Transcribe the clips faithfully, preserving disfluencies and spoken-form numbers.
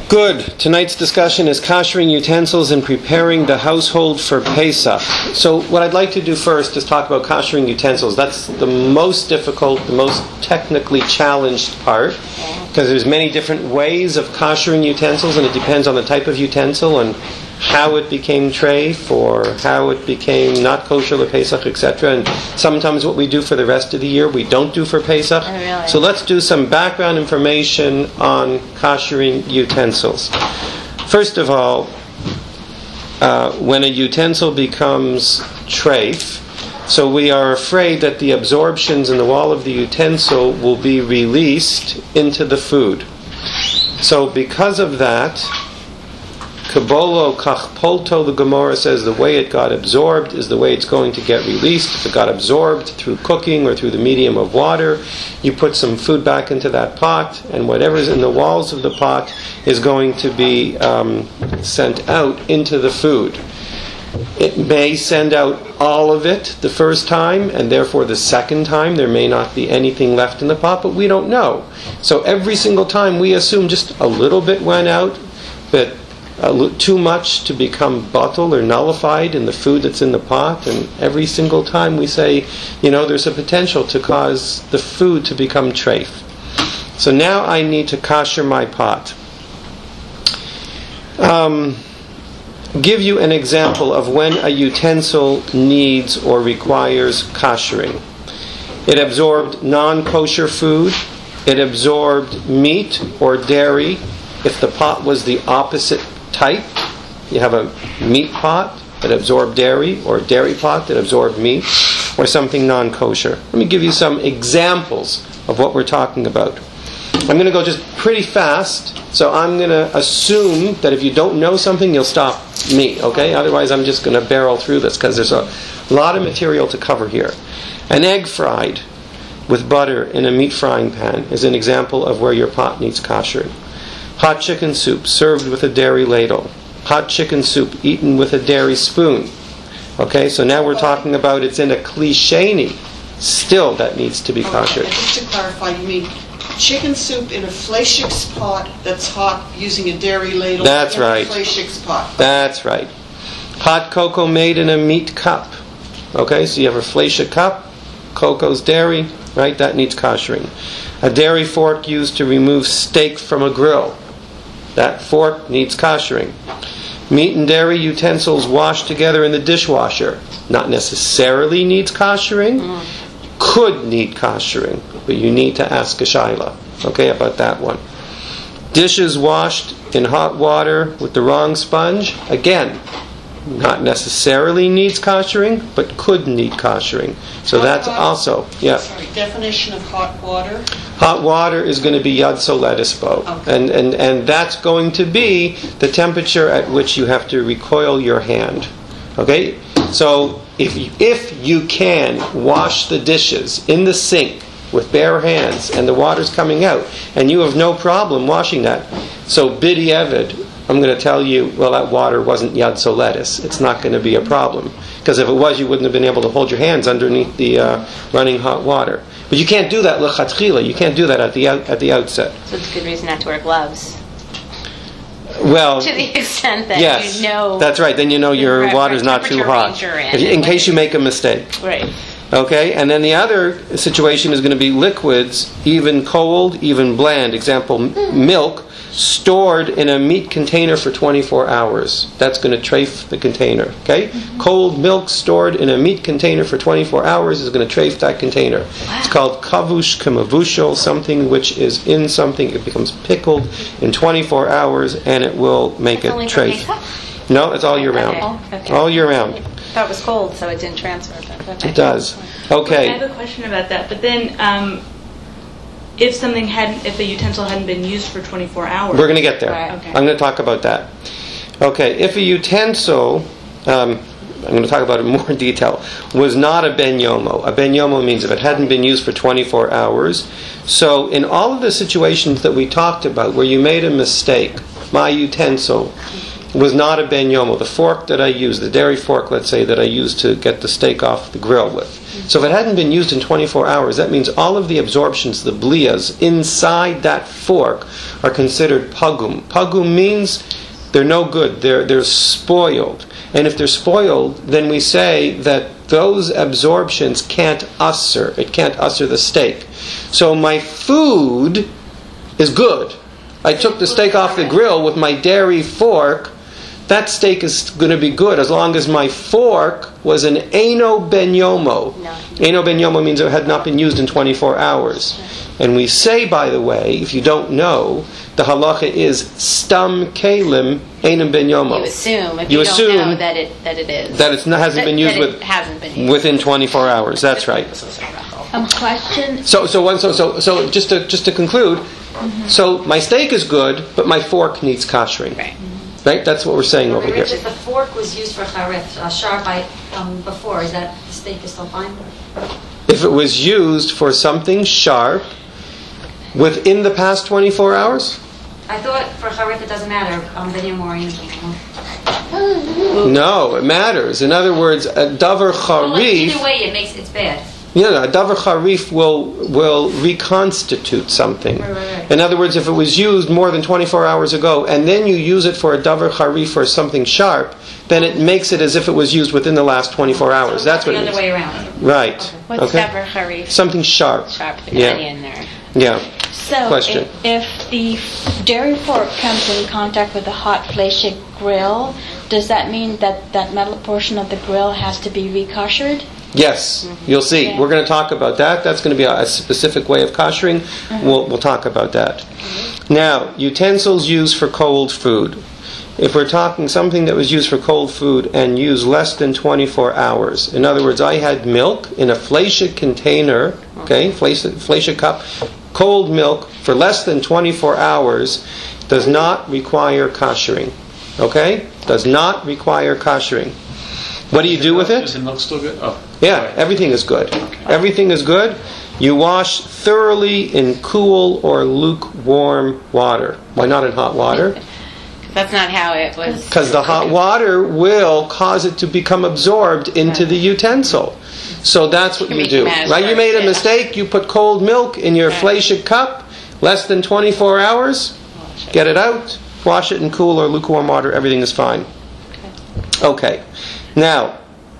Good. Tonight's discussion is koshering utensils and preparing the household for Pesach. So what I'd like to do first is talk about koshering utensils. That's the most difficult, the most technically challenged part, because there's many different ways of koshering utensils, and it depends on the type of utensil and how it became treif or how it became not kosher LePesach, et cetera. And sometimes what we do for the rest of the year, we don't do for Pesach. Oh, really? So let's do some background information on koshering utensils. First of all, uh, when a utensil becomes treif, so we are afraid that the absorptions in the wall of the utensil will be released into the food. So because of that, Kabolo kachpolto, the Gemara says the way it got absorbed is the way it's going to get released. If it got absorbed through cooking or through the medium of water, you put some food back into that pot, and whatever's in the walls of the pot is going to be um, sent out into the food. It may send out all of it the first time, and therefore the second time there may not be anything left in the pot, but we don't know. So every single time we assume just a little bit went out, but Uh, too much to become bottled or nullified in the food that's in the pot, and every single time we say, you know, there's a potential to cause the food to become treif. So now I need to kosher my pot. Um, give you an example of when a utensil needs or requires koshering. It absorbed non-kosher food. It absorbed meat or dairy. If the pot was the opposite type, you have a meat pot that absorbed dairy, or a dairy pot that absorbed meat, or something non-kosher. Let me give you some examples of what we're talking about. I'm going to go just pretty fast, so I'm going to assume that if you don't know something, you'll stop me, okay? Otherwise, I'm just going to barrel through this, because there's a lot of material to cover here. An egg fried with butter in a meat frying pan is an example of where your pot needs koshering. Hot chicken soup served with a dairy ladle. Hot chicken soup eaten with a dairy spoon. Okay, so now we're talking about it's in a kli sheni. Still, that needs to be kosher. Okay, just to clarify, you mean chicken soup in a fleishik's pot that's hot using a dairy ladle? That's in right. A fleishik's pot. That's right. Hot cocoa made in a meat cup. Okay, so you have a fleishik cup, cocoa's dairy, right? That needs koshering. A dairy fork used to remove steak from a grill. That fork needs koshering. Meat and dairy utensils washed together in the dishwasher. Not necessarily needs koshering. Mm. Could need koshering. But you need to ask a shaila, okay, about that one. Dishes washed in hot water with the wrong sponge. Again, not necessarily needs koshering, but could need koshering. So hot that's water. also, yeah. Sorry, definition of hot water? Hot water is going to be yad soletis bo. Okay. And, and, and that's going to be the temperature at which you have to recoil your hand. Okay? So if you, if you can wash the dishes in the sink with bare hands and the water's coming out, and you have no problem washing that, so b'diavad, I'm going to tell you, well, that water wasn't yad soletis. It's not going to be a problem. Because if it was, you wouldn't have been able to hold your hands underneath the uh, running hot water. But you can't do that l'chatchila. You can't do that at the out, at the outset. So it's a good reason not to wear gloves. Well, to the extent that yes, you know... that's right. Then you know your right, water's right, not too hot. In, in, in case you make a mistake. Right. Okay, and then the other situation is going to be liquids, even cold, even bland. Example, m- milk stored in a meat container for twenty-four hours. That's going to treif the container. Okay, mm-hmm. Cold milk stored in a meat container for twenty-four hours is going to treif that container. Wow. It's called kavush kamavushal, something which is in something. It becomes pickled in twenty-four hours, and it will make That's it only treif. for No, it's all year round. Okay. Okay. All year round. That was cold, so it didn't transfer. Okay. It does. Wait, Okay. I have a question about that. But then, um, if something hadn't, if a utensil hadn't been used for twenty-four hours, We're going to get there. Right. Okay. I'm going to talk about that. Okay, if a utensil, um, I'm going to talk about it in more detail, was not a ben yomo. A ben yomo means if it hadn't been used for twenty-four hours. So in all of the situations that we talked about where you made a mistake, my utensil was not a ben yomo. The fork that I used, the dairy fork, let's say, that I used to get the steak off the grill with. So if it hadn't been used in twenty-four hours, that means all of the absorptions, the blias, inside that fork are considered pagum. Pagum means they're no good. They're, they're spoiled. And if they're spoiled, then we say that those absorptions can't usher. It can't usher the steak. So my food is good. I took the steak off the grill with my dairy fork. That steak is going to be good as long as my fork was an Eino Ben Yomo. No. Eino Ben Yomo means it had not been used in twenty-four hours. And we say, by the way, if you don't know, the halacha is Stam Kalim Einam Ben Yomo. You assume, if You you, assume don't know that it that it is. That it hasn't That- been used that it with, hasn't been used. within twenty-four hours. That's right. Um, question. So, so, one, so, so, so, just to just to conclude, so my steak is good, but my fork needs koshering. Right. Right? That's what we're saying over here. Richard, the fork was used for charet, uh, sharp I, um, before. Is that the steak is still fine? If it was used for something sharp within the past twenty-four hours, I thought for charet it doesn't matter. Um, then you're more oriental. no, it matters. In other words, a davar Well, like, either charif, way, it makes it's bad. yeah, no, a davar charif will will reconstitute something. Right, right, right. In other words, if it was used more than twenty-four hours ago, and then you use it for a davar charif or something sharp, then it makes it as if it was used within the last twenty-four hours. So That's what the it other means. way around. Right. What's Okay. davar harif? Something sharp. Sharp, the Yeah. onion there. Yeah. So, Question. if, if the dairy fork comes in contact with the hot fleishik grill, does that mean that that metal portion of the grill has to be rekoshered? Yes, you'll see. Yeah. We're going to talk about that. That's going to be a, a specific way of koshering. We'll, we'll talk about that. Now, utensils used for cold food. If we're talking something that was used for cold food and used less than twenty-four hours, in other words, I had milk in a fleishik container, okay, fleishik fleishik cup, cold milk for less than twenty-four hours, does not require koshering. Okay? Does not require koshering. What do you do with it? Is the milk still good? Oh. Yeah, everything is good. Everything is good. You wash thoroughly in cool or lukewarm water. Why not in hot water? That's not how it was. Because the hot water will cause it to become absorbed into the utensil. So that's what You you make do. mash Right? You made a yeah. mistake. You put cold milk in your Right. fleishik cup, less than twenty-four hours. Get it out. Wash it in cool or lukewarm water. Everything is fine. Okay. Now,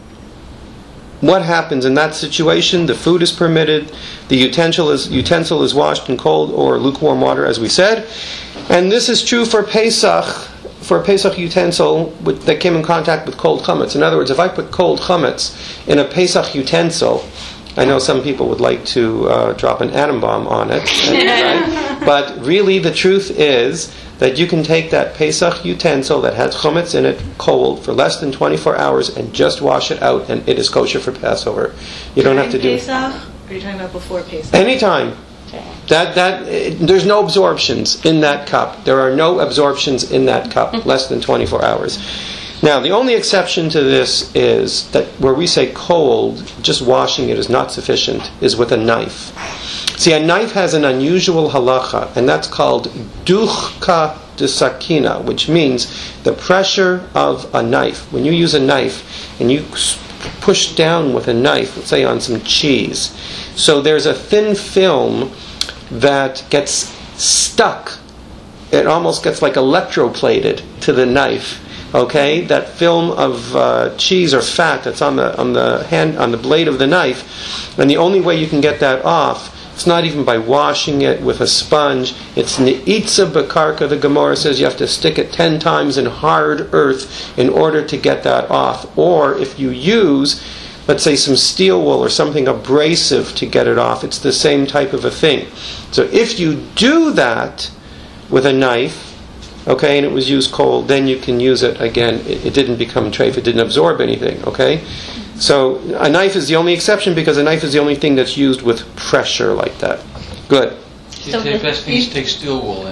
what happens in that situation? The food is permitted. The utensil is utensil is washed in cold or lukewarm water, as we said. And this is true for Pesach, for a Pesach utensil with, that came in contact with cold chametz. In other words, if I put cold chametz in a Pesach utensil, I know some people would like to uh, drop an atom bomb on it, right? But really the truth is that you can take that Pesach utensil that has chametz in it cold for less than twenty-four hours and just wash it out, and it is kosher for Passover. You don't have to do Pesach? Or are you talking about before Pesach? anytime. That that eh, there's no absorptions in that cup. There are no absorptions in that cup less than twenty-four hours. Now, the only exception to this is that where we say cold, just washing it is not sufficient, is with a knife. See, a knife has an unusual halacha, and that's called duchka de sakina, which means the pressure of a knife. When you use a knife and you push down with a knife, let's say on some cheese, so there's a thin film that gets stuck. It almost gets like electroplated to the knife. Okay, that film of uh, cheese or fat that's on the on the hand on the blade of the knife, and the only way you can get that off, it's not even by washing it with a sponge. It's ne'itza bekarka. The Gemara says you have to stick it ten times in hard earth in order to get that off. Or if you use, let's say, some steel wool or something abrasive to get it off, it's the same type of a thing. So if you do that with a knife, okay, and it was used cold, then you can use it again. It, it didn't become treif, it didn't absorb anything, okay? So a knife is the only exception because a knife is the only thing that's used with pressure like that. Good. You take best thing to take steel wool in.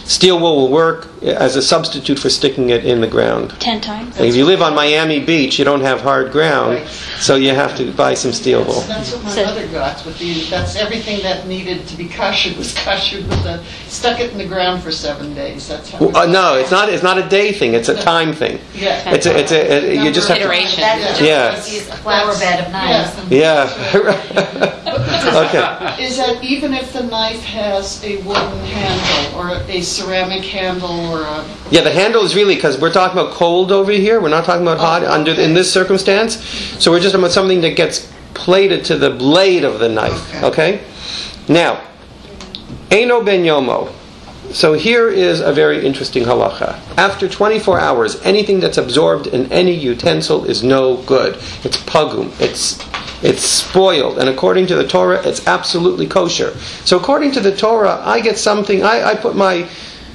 Steel wool will work as a substitute for sticking it in the ground. Ten times? If you live on Miami Beach, you don't have hard ground, Right. so you have to buy some steel wool. That's what my So- mother got. With the, that's everything that needed to be kashered was kashered with the, stuck it in the ground for seven days. That's how. Well, uh, no, it's not. It's not a day thing. It's a time thing. Yeah. It's a. It's a. a you just have to. Iteration. That's Yeah. just use a flower bed of knives. Yeah. Yeah. Okay. Is that even if the knife has a wooden handle or a ceramic handle or a... Yeah, the handle is really, because we're talking about cold over here. We're not talking about hot Oh, under okay. in this circumstance. So we're just talking about something that gets plated to the blade of the knife. Okay. Okay. Now, Eino ben yomo. So here is a very interesting halacha. After twenty-four hours, anything that's absorbed in any utensil is no good. It's pagum. It's it's spoiled. And according to the Torah, it's absolutely kosher. So according to the Torah, I get something, I, I put my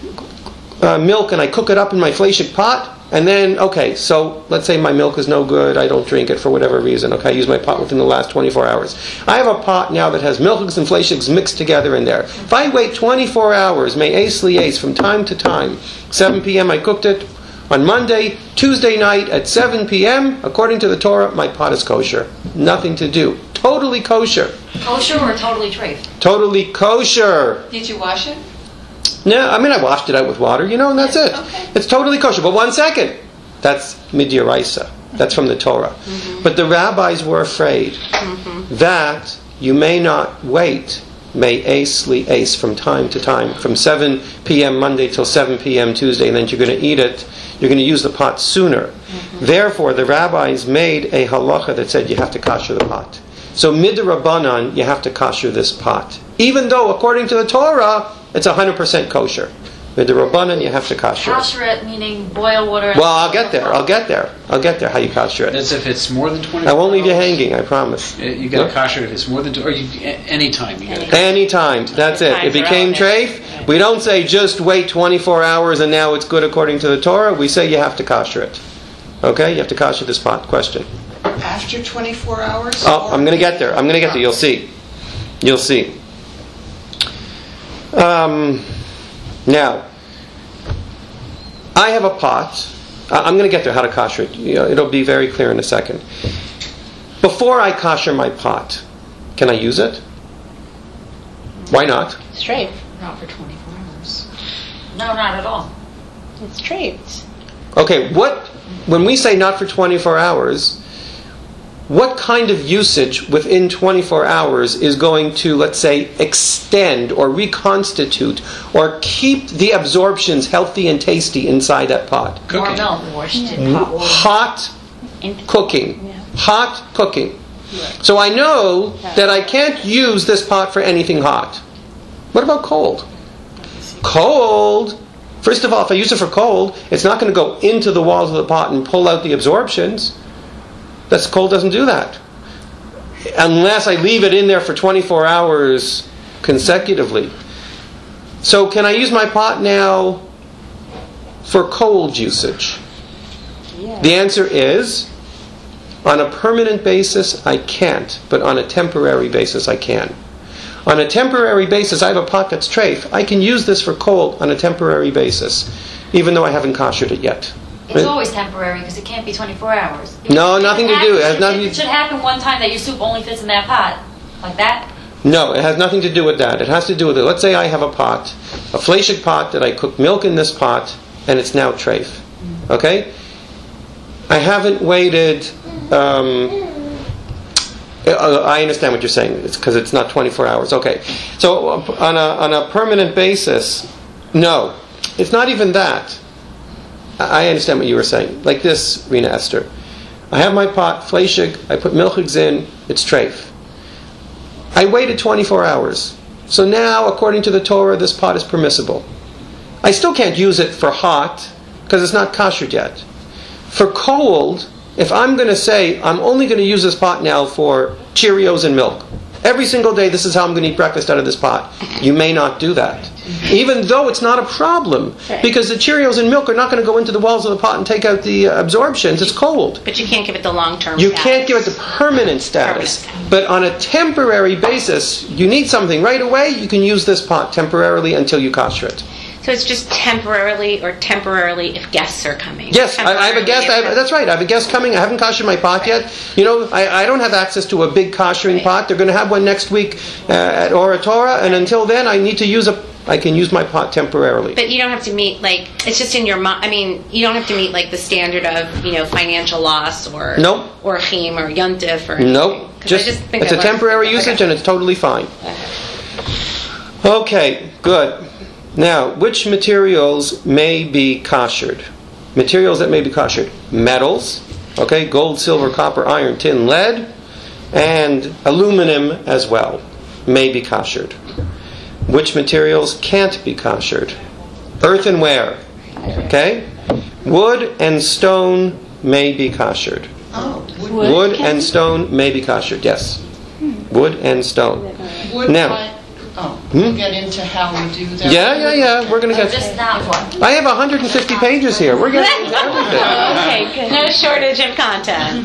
uh, milk and I cook it up in my fleshik pot, and then, okay, so let's say my milk is no good, I don't drink it for whatever reason, okay, I use my pot within the last twenty-four hours. I have a pot now that has milks and fleshiks mixed together in there. If I wait twenty-four hours, may ace li ace, from time to time, seven p.m. I cooked it, on Monday, Tuesday night at seven p.m., according to the Torah, my pot is kosher. Nothing to do. Totally kosher. Kosher or totally treif? Totally kosher. Did you wash it? No, I mean, I washed it out with water, you know, and that's it. Okay. It's totally kosher. But one second. That's midiraisa. That's from the Torah. Mm-hmm. But the rabbis were afraid Mm-hmm. that you may not wait, may ace li ace, from time to time, from seven p.m. Monday till seven p.m. Tuesday, and then you're going to eat it. You're going to use the pot sooner. Mm-hmm. Therefore, the rabbis made a halacha that said you have to kasher the pot. So midrabanan, you have to kasher this pot. Even though, according to the Torah, it's one hundred percent kosher. Midrabanan, you have to kasher it. Kasher it meaning boil water. Well, I'll get there. I'll get there. I'll get there. How you kasher it? That's if it's more than twenty. I won't leave you hanging. I promise. You got to kosher if it's more than, tw- or you, a- any time you got to. Anytime. That's it. It Time's became relevant. treif. We don't say just wait twenty-four hours and now it's good according to the Torah. We say you have to kasher it. Okay? You have to kasher this pot. Question. After twenty-four hours? Oh, I'm going to get there. I'm going to get there. You'll see. You'll see. Um, now, I have a pot. I- I'm going to get there, how to kosher it. You know, it'll be very clear in a second. Before I kosher my pot, can I use it? Why not? Straight. Not for twenty-four hours. No, not at all. It's straight. Okay, what, when we say not for twenty-four hours, what kind of usage within twenty-four hours is going to, let's say, extend or reconstitute or keep the absorptions healthy and tasty inside that pot? More Cooking. milk washed in hot water. Hot In- cooking. Yeah. Hot cooking. So I know that I can't use this pot for anything hot. What about cold? Cold. First of all, if I use it for cold, it's not going to go into the walls of the pot and pull out the absorptions. That's cold doesn't do that. Unless I leave it in there for twenty-four hours consecutively. So can I use my pot now for cold usage? Yeah. The answer is, on a permanent basis, I can't, but on a temporary basis, I can. On a temporary basis, I have a pot that's treif. I can use this for cold on a temporary basis, even though I haven't koshered it yet. It's always temporary because it can't be twenty-four hours. It- No, it nothing to happen- do. It has should- nothing It to- should happen one time that your soup only fits in that pot. Like that? No, it has nothing to do with that. It has to do with it. Let's say I have a pot, a fleshik pot that I cook milk in this pot, and it's now treif. Okay? I haven't waited. Um, I understand what you're saying. It's because it's not twenty-four hours. Okay. So on a on a permanent basis, no, it's not even that. I understand what you were saying. Like this, Rena Esther. I have my pot, fleshig, I put milchigs in, it's treif. I waited twenty-four hours. So now, according to the Torah, this pot is permissible. I still can't use it for hot, because it's not kosher yet. For cold, if I'm going to say, I'm only going to use this pot now for Cheerios and milk, every single day this is how I'm going to eat breakfast out of this pot, you may not do that. Even though it's not a problem, because the Cheerios and milk are not going to go into the walls of the pot and take out the uh, absorptions. It's cold. But you can't give it the long-term You status. can't give it the permanent status. But on a temporary basis, you need something right away, you can use this pot temporarily until you kosher it. So it's just temporarily or temporarily if guests are coming. Yes, I, I have a guest. I have, that's right. I have a guest coming. I haven't koshered my pot yet. You know, I, I don't have access to a big koshering Right. pot. They're going to have one next week uh, at Oratora, and until then, I need to use a. I can use my pot temporarily. But you don't have to meet, like, it's just in your mind. I mean, you don't have to meet, like, the standard of, you know, financial loss or Nope. or chim or yontif or anything. Nope. 'Cause I Just, just think it's I a learned- temporary okay. usage, and it's totally fine. Okay, good. Now, which materials may be koshered? Materials that may be koshered. Metals, okay, gold, silver, copper, iron, tin, lead, and aluminum as well may be koshered. Which materials can't be koshered? Earthenware, okay? Wood and stone may be koshered. Oh, wood, Wood Wood can and be- stone may be koshered, yes. Wood and stone. wood Now- might- oh, Hmm? we'll get into how we do that. Yeah, yeah, yeah, we're going to Oh, get... just that one. I have one hundred fifty pages here. We're getting into everything. Okay, good. No shortage of content.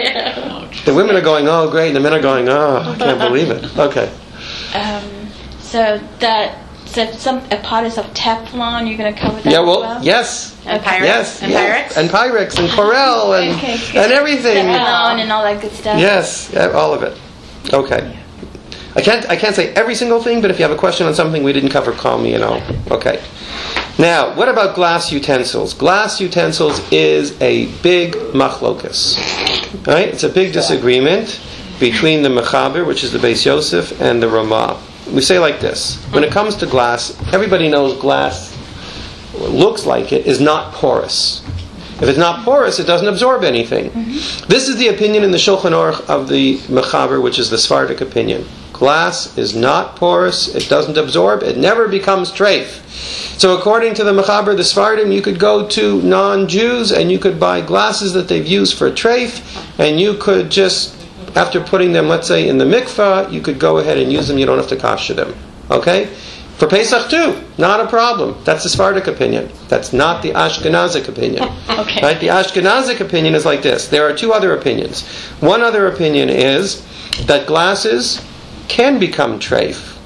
The women are going, oh, great. And the men are going, oh, I can't believe it. Okay. Um, so that so some a pot is of Teflon. You're going to cover that Yeah, as well, well. yes. And Pyrex? Yes. And yes. Pyrex? And Pyrex and Corel and, Okay, good. and everything. Teflon and all that good stuff. Yes, yeah, all of it. Okay. I can't I can't say every single thing, but if you have a question on something we didn't cover, call me and I'll... Okay. Now, what about glass utensils? Glass utensils is a big machlokas. Right? It's a big disagreement between the Mechaber, which is the Beis Yosef, and the Ramah. We say like this. When it comes to glass, everybody knows glass looks like it, is not porous. If it's not porous, it doesn't absorb anything. Mm-hmm. This is the opinion in the Shulchan Aruch of the Mechaber, which is the Sephardic opinion. Glass is not porous, it doesn't absorb, it never becomes treif. So according to the Mechaber, the Sephardim, you could go to non-Jews and you could buy glasses that they've used for treif, and you could just, after putting them, let's say, in the mikvah, you could go ahead and use them, you don't have to kosher them. Okay? For Pesach too, not a problem. That's the Sephardic opinion. That's not the Ashkenazic opinion. Okay. Right? The Ashkenazic opinion is like this. There are two other opinions. One other opinion is that glasses can become treif.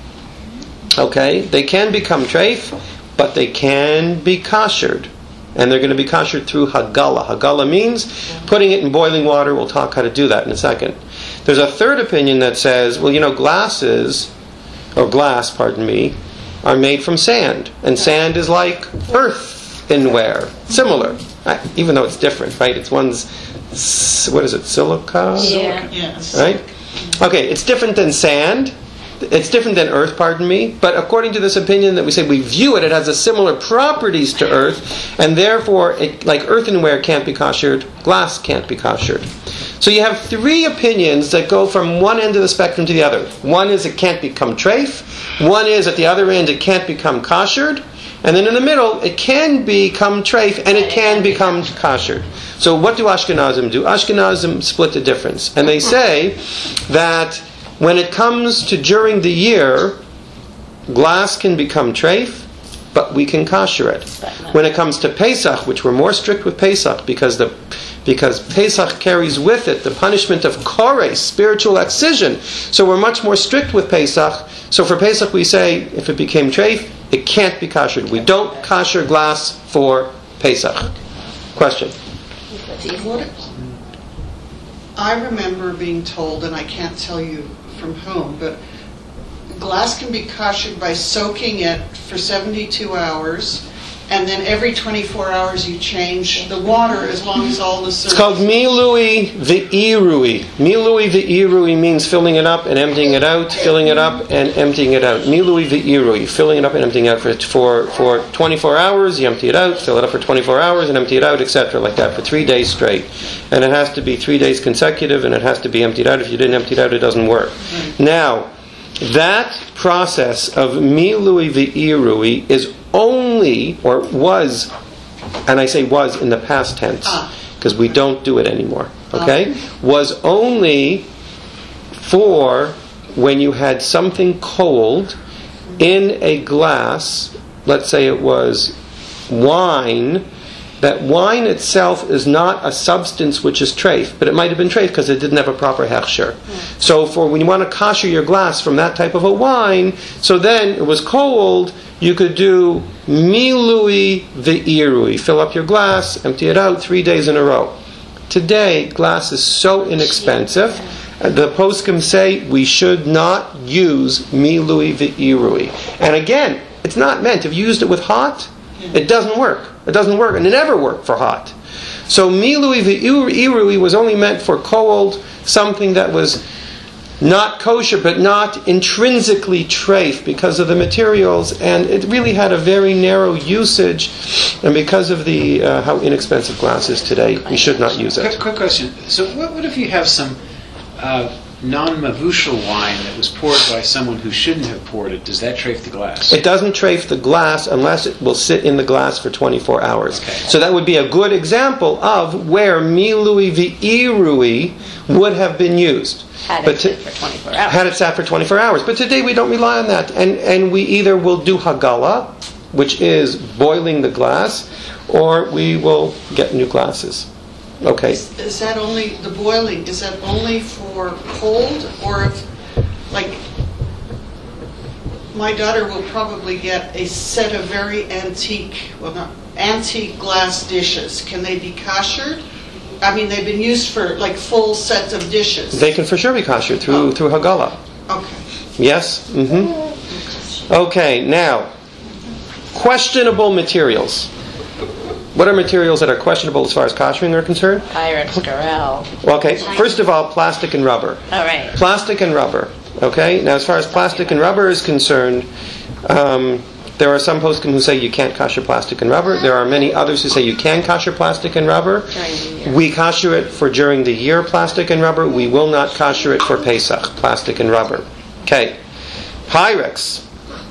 Okay? They can become treif, but they can be koshered. And they're going to be koshered through Hagala. Hagala means putting it in boiling water. We'll talk how to do that in a second. There's a third opinion that says, well, you know, glasses, or glass, pardon me, are made from sand. And sand is like earthenware. Similar. Right? Even though it's different, right? It's one's, what is it, silica? Yeah. Yes. Right? Okay, it's different than sand. It's different than earth, pardon me. But according to this opinion that we say we view it, it has a similar properties to earth, and therefore, it, like earthenware can't be koshered, glass can't be koshered. So you have three opinions that go from one end of the spectrum to the other. One is it can't become treif. One is at the other end it can't become koshered. And then in the middle, it can become treif and it can become koshered. So what do Ashkenazim do? Ashkenazim split the difference. And they say that when it comes to during the year, glass can become treif, but we can kosher it. When it comes to Pesach, which we're more strict with Pesach because the because Pesach carries with it the punishment of kores, spiritual excision. So we're much more strict with Pesach. So for Pesach we say, if it became treif, it can't be koshered. We don't kosher glass for Pesach. Question? What, I remember being told, and I can't tell you from whom, but glass can be koshered by soaking it for seventy-two hours, and then every twenty-four hours you change the water as long as all the surface... It's called milui v'irui. Milui v'irui means filling it up and emptying it out, filling it up and emptying it out. Milui v'irui, filling it up and emptying it out for, for, for twenty-four hours, you empty it out, fill it up for twenty-four hours and empty it out, et cetera, like that, for three days straight. And it has to be three days consecutive and it has to be emptied out. If you didn't empty it out, it doesn't work. Now, that process of milui v'irui is only, or was, and I say was in the past tense, because we don't do it anymore, okay? Was only for when you had something cold in a glass, let's say it was wine, that wine itself is not a substance which is treif, but it might have been treif because it didn't have a proper hechsher. Mm. So for when you want to kosher your glass from that type of a wine, so then it was cold, you could do milui ve'irui. Fill up your glass, empty it out three days in a row. Today, glass is so inexpensive. The poskim say we should not use milui ve'irui. And again, it's not meant. If you used it with hot, it doesn't work. It doesn't work, and it never worked for hot. So milui ve'irui was only meant for cold, something that was not kosher, but not intrinsically treif because of the materials, and it really had a very narrow usage. And because of the uh, how inexpensive glass is today, we should not use it. Quick, quick question. So, what, what if you have some uh, non-mavushal wine that was poured by someone who shouldn't have poured it? Does that treif the glass? It doesn't treif the glass unless it will sit in the glass for twenty-four hours. Okay. So that would be a good example of where milui ve'irui would have been used. Had But it to- sit for twenty-four hours. Had it sat for twenty-four hours. But today we don't rely on that. And and we either will do hagala, which is boiling the glass, or we will get new glasses. Okay. Is, is that only, the boiling, is that only for cold, or if, like, my daughter will probably get a set of very antique, well not, antique glass dishes. Can they be koshered? I mean, they've been used for, like, full sets of dishes. They can for sure be kosher through, Oh. through hagala. Okay. Yes? Mm-hmm. Okay, now, questionable materials. What are materials that are questionable as far as koshering are concerned? Pyrex, Gorel. Well, okay, first of all, plastic and rubber. All right. Plastic and rubber. Okay, now as far as plastic and rubber is concerned, um, there are some poskim who say you can't kosher plastic and rubber. There are many others who say you can kosher plastic and rubber. During the year. We kosher it for during the year, plastic and rubber. We will not kosher it for Pesach, plastic and rubber. Okay, Pyrex.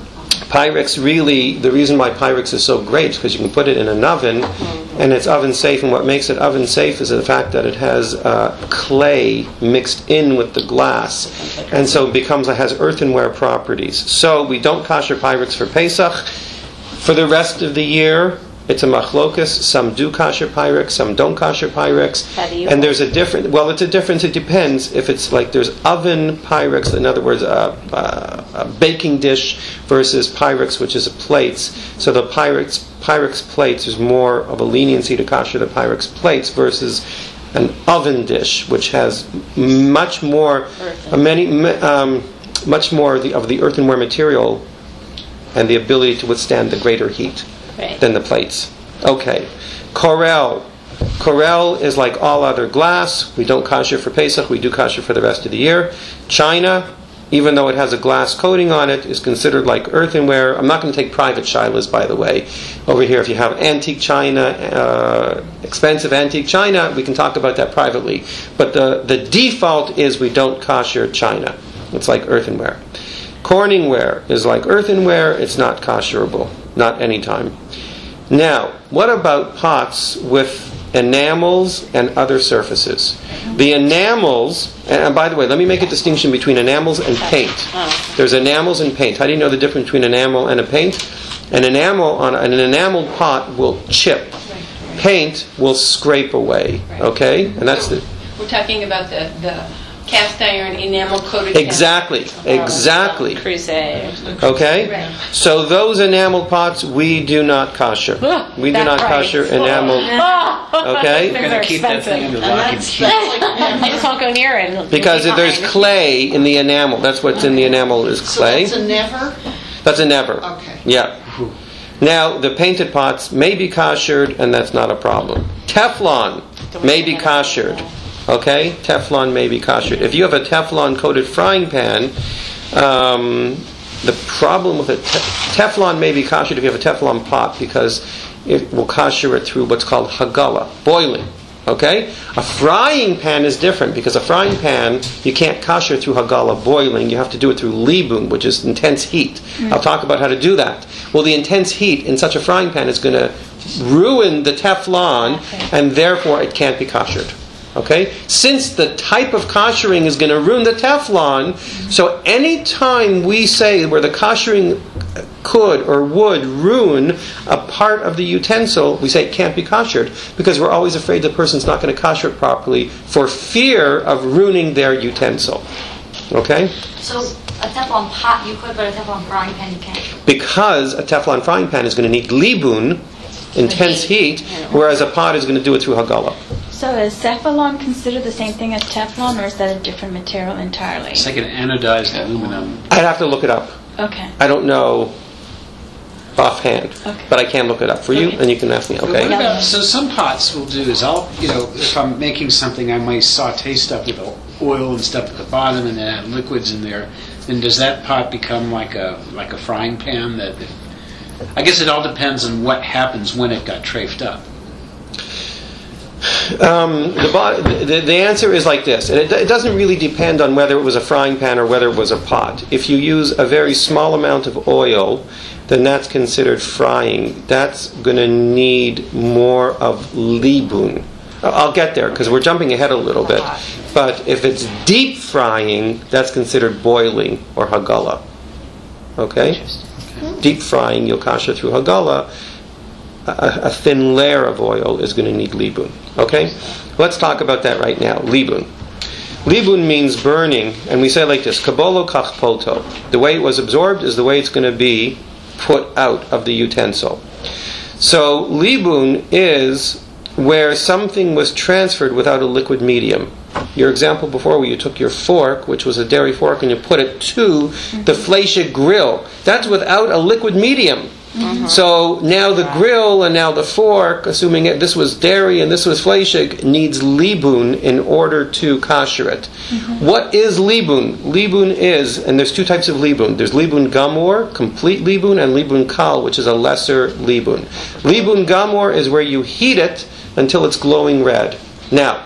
Pyrex really, the reason why Pyrex is so great is because you can put it in an oven, and it's oven safe, and what makes it oven safe is the fact that it has uh, clay mixed in with the glass, and so it becomes, it has earthenware properties. So we don't kosher Pyrex for Pesach. For the rest of the year, it's a machlokus. Some do kosher Pyrex, some don't kosher Pyrex. How do you And there's a different, well, it's a difference, it depends. If it's like there's oven Pyrex, in other words, a, a, a baking dish versus Pyrex, which is a plates. So the Pyrex, Pyrex plates, there's more of a leniency to kosher the Pyrex plates versus an oven dish, which has much more, uh, many, um, much more of the, of the earthenware material and the ability to withstand the greater heat. Right. Than the plates. Okay. Corel. Corel is like all other glass. We don't kosher for Pesach. We do kosher for the rest of the year. China, even though it has a glass coating on it, is considered like earthenware. I'm not going to take private shilas, by the way. Over here, if you have antique china, uh, expensive antique china, we can talk about that privately. But the, the default is we don't kosher china. It's like earthenware. Corningware is like earthenware. It's not kosherable. Not any time. Now, what about pots with enamels and other surfaces? The enamels, and by the way, let me make a distinction between enamels and paint. There's enamels and paint. How do you know the difference between enamel and a paint? An enamel on an enameled pot will chip. Paint will scrape away. Okay, and that's the. We're talking about the the cast iron enamel coated. Exactly, exactly. Crusade. Okay? Right. So those enameled pots, we do not kosher. We do That not price. kosher enameled. Okay? You're going to keep that thing under lock and key. I just won't go near it. Because if there's clay in the enamel. That's what's in the enamel is So clay. that's a never? That's a never. Okay. Yeah. Now, the painted pots may be koshered, and that's not a problem. Teflon may be koshered. Okay? Teflon may be koshered. If you have a Teflon coated frying pan, um, the problem with a te- Teflon may be koshered if you have a Teflon pot because it will kosher it through what's called hagala, boiling. Okay? A frying pan is different because a frying pan you can't kosher through hagala, boiling. You have to do it through libun, which is intense heat. Mm. I'll talk about how to do that. Well, the intense heat in such a frying pan is going to ruin the Teflon, okay. And therefore it can't be koshered. Okay? Since the type of koshering is going to ruin the Teflon, so any time we say where the koshering could or would ruin a part of the utensil, we say it can't be koshered, because we're always afraid the person's not going to kosher it properly for fear of ruining their utensil. Okay? So a Teflon pot you could, but a Teflon frying pan you can't. Because a Teflon frying pan is going to need libun, intense heat, whereas a pot is going to do it through Hagala. So is Cephalon considered the same thing as Teflon, or is that a different material entirely? It's like an anodized aluminum. I'd have to look it up. Okay. I don't know offhand, Okay. but I can look it up for you, Okay. and you can ask me, But okay? what about, so some pots will do is I'll, you know, if I'm making something, I might saute stuff with oil and stuff at the bottom and then add liquids in there. Then does that pot become like a like a frying pan? That if, I guess it all depends on what happens when it got trafed up. Um, the, bo- the, the answer is like this. And it, it doesn't really depend on whether it was a frying pan or whether it was a pot. If you use a very small amount of oil, then that's considered frying. That's going to need more of libun. I'll get there because we're jumping ahead a little bit. But if it's deep frying, that's considered boiling or hagala. Okay? Deep frying, you'll kasha through hagala. A, a thin layer of oil is going to need libun. Okay? Let's talk about that right now. Libun. Libun means burning, and we say it like this: kabolo kach poto. The way it was absorbed is the way it's going to be put out of the utensil. So libun is where something was transferred without a liquid medium. Your example before, where you took your fork, which was a dairy fork, and you put it to the fleische grill. That's without a liquid medium. Mm-hmm. So now the grill and now the fork, assuming it, this was dairy and this was fleishig, needs libun in order to kasher it. Mm-hmm. What is libun? Libun is, and there's two types of libun. There's libun gamor, complete libun, and libun kal, which is a lesser libun. Libun gamor is where you heat it until it's glowing red. Now,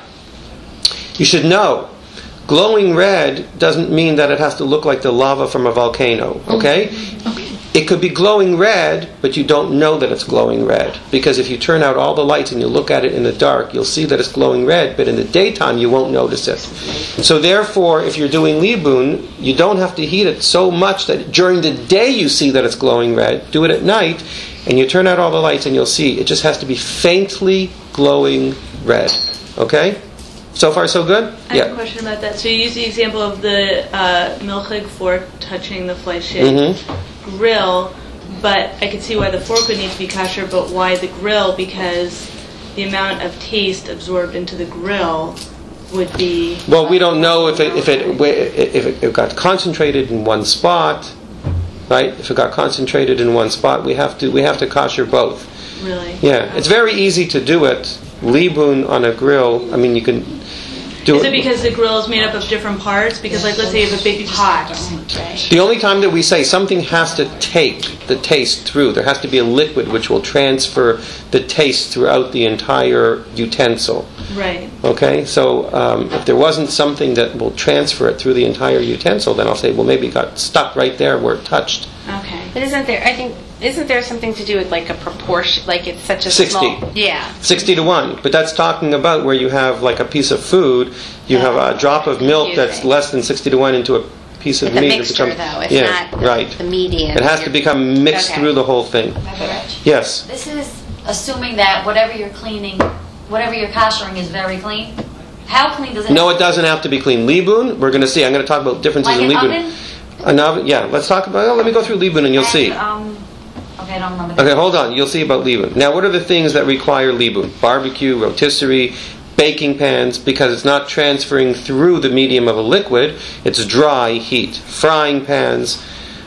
you should know, glowing red doesn't mean that it has to look like the lava from a volcano, okay? Mm-hmm. Okay. It could be glowing red, but you don't know that it's glowing red. Because if you turn out all the lights and you look at it in the dark, you'll see that it's glowing red, but in the daytime you won't notice it. So therefore, if you're doing libun, you don't have to heat it so much that during the day you see that it's glowing red. Do it at night, and you turn out all the lights and you'll see it just has to be faintly glowing red. Okay? So far so good? I yeah. have a question about that. So you use the example of the uh, milchig fork touching the fleishig Mm-hmm. grill, but I could see why the fork would need to be kosher, but why the grill? Because the amount of taste absorbed into the grill would be... Well, we don't know if it if it if it, it got concentrated in one spot, right? If it got concentrated in one spot, we have to we have to kosher both. Really? Yeah, it's very easy to do it. Libun on a grill. I mean, you can do Is it. it because the grill is made up of different parts? Because, like, let's say you have a big pot. The only time that we say something has to take the taste through, there has to be a liquid which will transfer the taste throughout the entire utensil. Right. Okay, so um, if there wasn't something that will transfer it through the entire utensil, then I'll say, well, maybe it got stuck right there where it touched. Okay. But isn't there, I think, isn't there something to do with like a proportion, like it's such a sixty. small... Yeah. sixty to one. But that's talking about where you have like a piece of food, you have a drop of milk that's Confusing. less than sixty to one into a piece of It's a meat. mixture, it becomes, though. It's yeah, not the, right. the medium. It has to become mixed Okay. through the whole thing. Yes. This is assuming that whatever you're cleaning, whatever you're koshering is very clean. How clean does it? No, it doesn't have to be clean. Libun, we're going to see. I'm going to talk about differences Like in an libun. oven? An oven? Yeah, let's talk about. Oh, let me go through libun and you'll And, see. Um, okay, I don't remember. Okay, hold on. You'll see about libun. Now, what are the things that require libun? Barbecue, rotisserie, baking pans, because it's not transferring through the medium of a liquid. It's dry heat. Frying pans,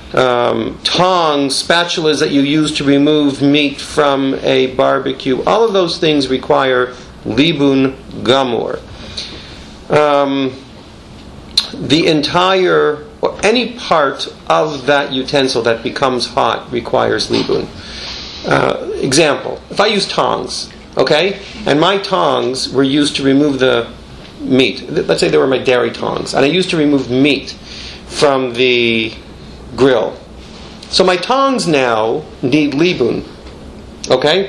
um, tongs, spatulas that you use to remove meat from a barbecue. All of those things require libun gamor. Um, the entire, or any part of that utensil that becomes hot requires libun. Uh, example, if I use tongs, okay, and my tongs were used to remove the meat. Let's say they were my dairy tongs, and I used to remove meat from the grill. So my tongs now need libun, okay?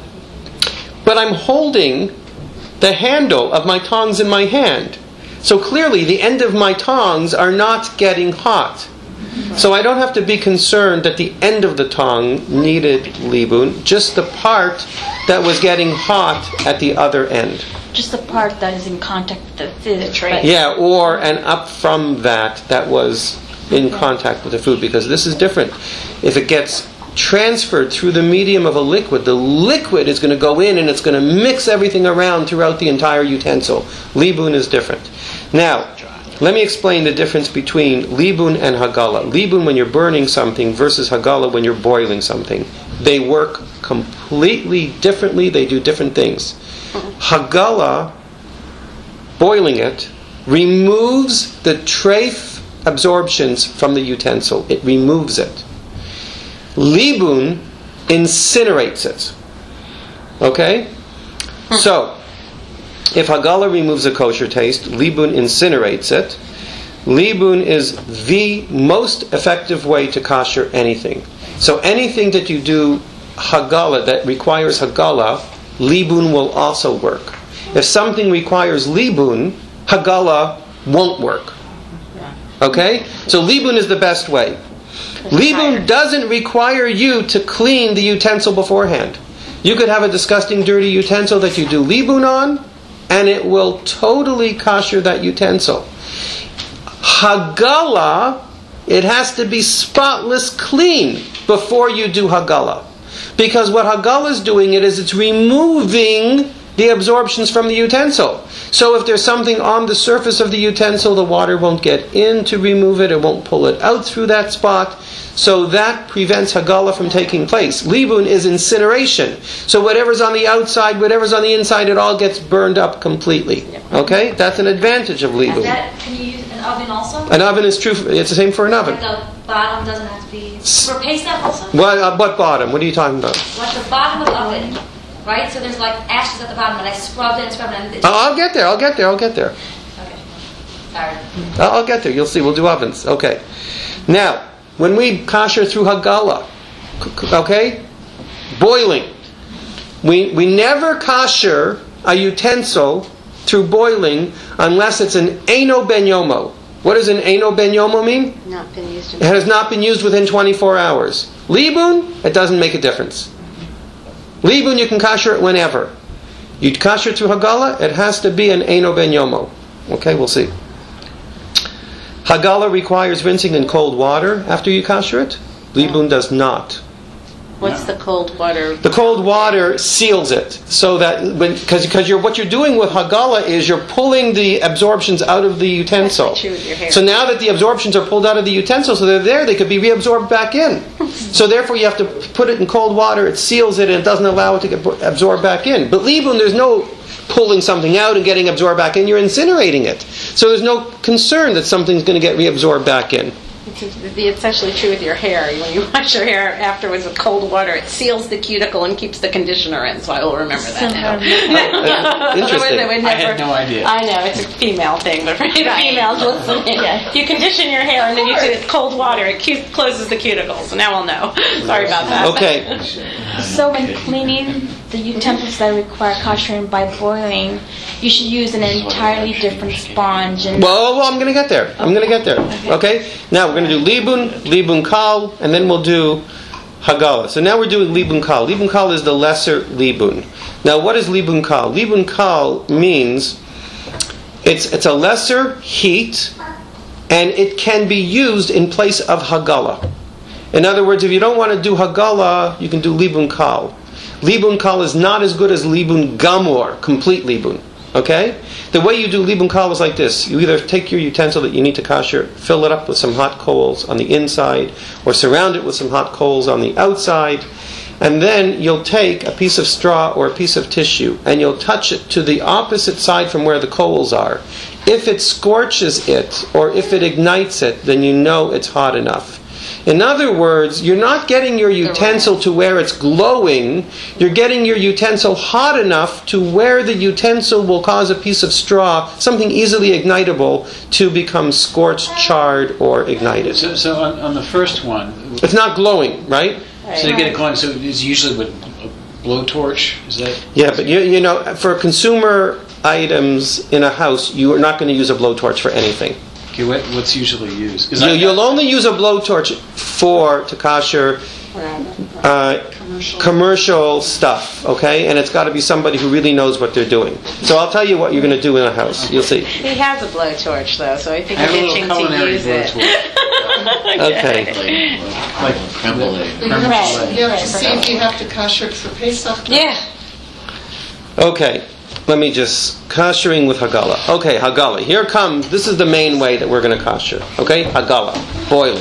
But I'm holding the handle of my tongs in my hand. So clearly the end of my tongs are not getting hot. So I don't have to be concerned that the end of the tongue needed libun, just the part that was getting hot at the other end. Just the part that is in contact with the food. The tray. but- Yeah, or and up from that that was in contact with the food, because this is different. If it gets transferred through the medium of a liquid, the liquid is going to go in and it's going to mix everything around throughout the entire utensil. Libun is different. Now, let me explain the difference between libun and hagala. Libun when you're burning something versus hagala when you're boiling something. They work completely differently. They do different things. Hagala, boiling it, removes the trace absorptions from the utensil. It removes it. Libun incinerates it. Okay? So, if hagala removes a kosher taste, libun incinerates it. Libun is the most effective way to kosher anything. So anything that you do hagala, that requires hagala, libun will also work. If something requires libun, hagala won't work. Okay? So libun is the best way. Libun doesn't require you to clean the utensil beforehand. You could have a disgusting, dirty utensil that you do libun on, and it will totally kosher that utensil. Hagala, it has to be spotless clean before you do hagala. Because what hagala is doing it is it's removing the absorptions from the utensil. So if there's something on the surface of the utensil, the water won't get in to remove it. It won't pull it out through that spot. So that prevents hagala from taking place. Libun is incineration. So whatever's on the outside, whatever's on the inside, it all gets burned up completely. Okay? That's an advantage of And libun. that, can you use an oven also? An oven is true. For, it's the same for an oven. Like the bottom doesn't have to be... For paste up also? What, uh, what bottom? What are you talking about? Like the bottom of the oven, right? So there's like ashes at the bottom, and I scrubbed it and scrubbed it. And it Oh, I'll get there. I'll get there. I'll get there. Okay. Sorry. I'll I'll get there. You'll see. We'll do ovens. Okay. Now, when we kosher through hagala, okay, boiling, we we never kosher a utensil through boiling unless it's an eno ben yomo. What does an eno ben yomo mean? Not been used in It has not been used within twenty-four hours. Libun, it doesn't make a difference. Libun, you can kosher it whenever. You kosher through hagala, it has to be an eno ben yomo. Okay, we'll see. Hagala requires rinsing in cold water after you kosher it. Libun does not. What's the cold water? The cold water seals it, so that when because because you're what you're doing with hagala is you're pulling the absorptions out of the utensil. That's what you do with your hair. So now that the absorptions are pulled out of the utensil, so they're there, they could be reabsorbed back in. So therefore, you have to put it in cold water. It seals it and it doesn't allow it to get absorbed back in. But libun, there's no pulling something out and getting absorbed back in. You're incinerating it, so there's no concern that something's going to get reabsorbed back in. It's actually true with your hair. When you wash your hair afterwards with cold water, it seals the cuticle and keeps the conditioner in. So I will remember that now. Interesting. Otherwise, I would I never- had no idea. I know it's a female thing, but for you females listening, you condition your hair and then you do it cold water. It cu- closes the cuticles. So now I'll know. Sorry about that. Okay. So when cleaning the utensils that require koshering by boiling, you should use an entirely different sponge. And Well, well, I'm going to get there. I'm going to get there. Okay? Now we're going to do libun, libun kal, and then we'll do hagala. So now we're doing libun kal. Libun kal is the lesser libun. Now what is libun kal? Libun kal means it's it's a lesser heat, and it can be used in place of hagala. In other words, if you don't want to do hagala, you can do libun kal. Libun kal is not as good as libun gamor, complete libun. Okay? The way you do libun kal is like this. You either take your utensil that you need to kosher, fill it up with some hot coals on the inside, or surround it with some hot coals on the outside, and then you'll take a piece of straw or a piece of tissue, and you'll touch it to the opposite side from where the coals are. If it scorches it, or if it ignites it, then you know it's hot enough. In other words, you're not getting your utensil to where it's glowing. You're getting your utensil hot enough to where the utensil will cause a piece of straw, something easily ignitable, to become scorched, charred, or ignited. So, so on, on the first one, It's not glowing, right? so you get it going. So it's usually with a blowtorch. Is that? Yeah, but you you know, for consumer items in a house, you are not going to use a blowtorch for anything. Okay, what, what's usually used? 'Cause You, I- you'll only use a blowtorch for to kosher uh, Commercial. commercial stuff, okay? And it's got to be somebody who really knows what they're doing. So I'll tell you what you're going to do in a house. You'll see. He has a blowtorch though, so I think I have a he's little itching to culinary use it. blowtorch. Okay. Like Creme brulee. Right. You have to see if you have to kosher it for Pesach. Yeah. Okay. Let me just koshering with Hagala. Okay, Hagala. Here comes. This is the main way that we're going to kosher. Okay, Hagala, boiling.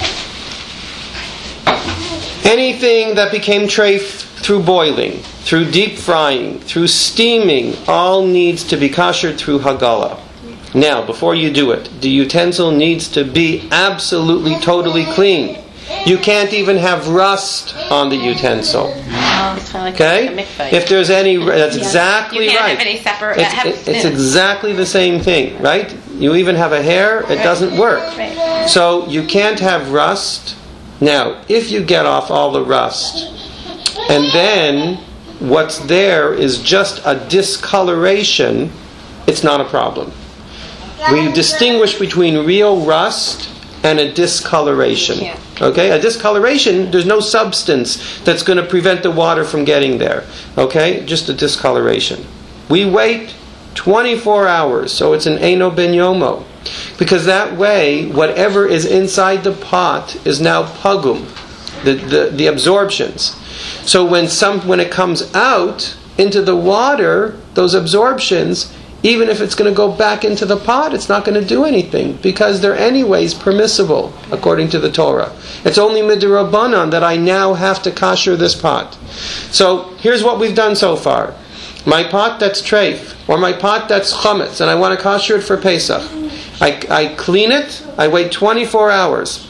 Anything that became treif through boiling, through deep frying, through steaming, all needs to be koshered through Hagala. Now, before you do it, the utensil needs to be absolutely, totally clean. You can't even have rust on the utensil. Oh, it's kind of like Okay? a mikveh. If there's any, that's exactly You can't right. have any separate. It's, have, it- it's exactly the same thing, right? You even have a hair, it doesn't work. Right. So you can't have rust. Now, if you get off all the rust, and then what's there is just a discoloration, it's not a problem. We distinguish between real rust and a discoloration. Yeah. Okay? A discoloration, there's no substance that's going to prevent the water from getting there. Okay? Just a discoloration. We wait twenty-four hours, so it's an Eino Ben Yomo. Because that way, whatever is inside the pot is now pugum, the, the, the absorptions. So when some when it comes out into the water, those absorptions, even if it's going to go back into the pot, it's not going to do anything because they're anyways permissible according to the Torah. It's only midrabanan that I now have to kasher this pot. So here's what we've done so far. My pot that's treif, or my pot that's chametz, and I want to kasher it for Pesach. I, I clean it, I wait twenty-four hours.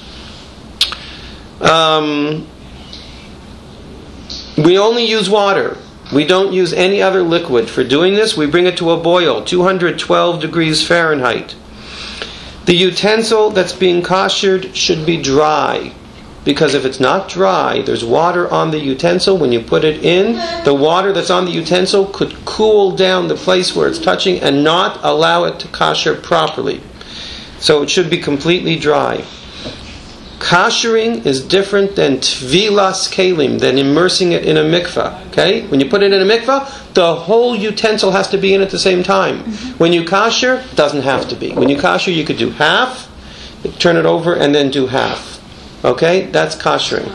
Um, we only use water. We don't use any other liquid. For doing this, we bring it to a boil, two hundred twelve degrees Fahrenheit. The utensil that's being koshered should be dry, because if it's not dry, there's water on the utensil. When you put it in, the water that's on the utensil could cool down the place where it's touching and not allow it to kosher properly. So it should be completely dry. Koshering is different than tvilas kelim, than immersing it in a mikvah. Okay? When you put it in a mikvah, the whole utensil has to be in at the same time. Mm-hmm. When you kosher, it doesn't have to be. When you kosher, you could do half, turn it over, and then do half. Okay? That's koshering.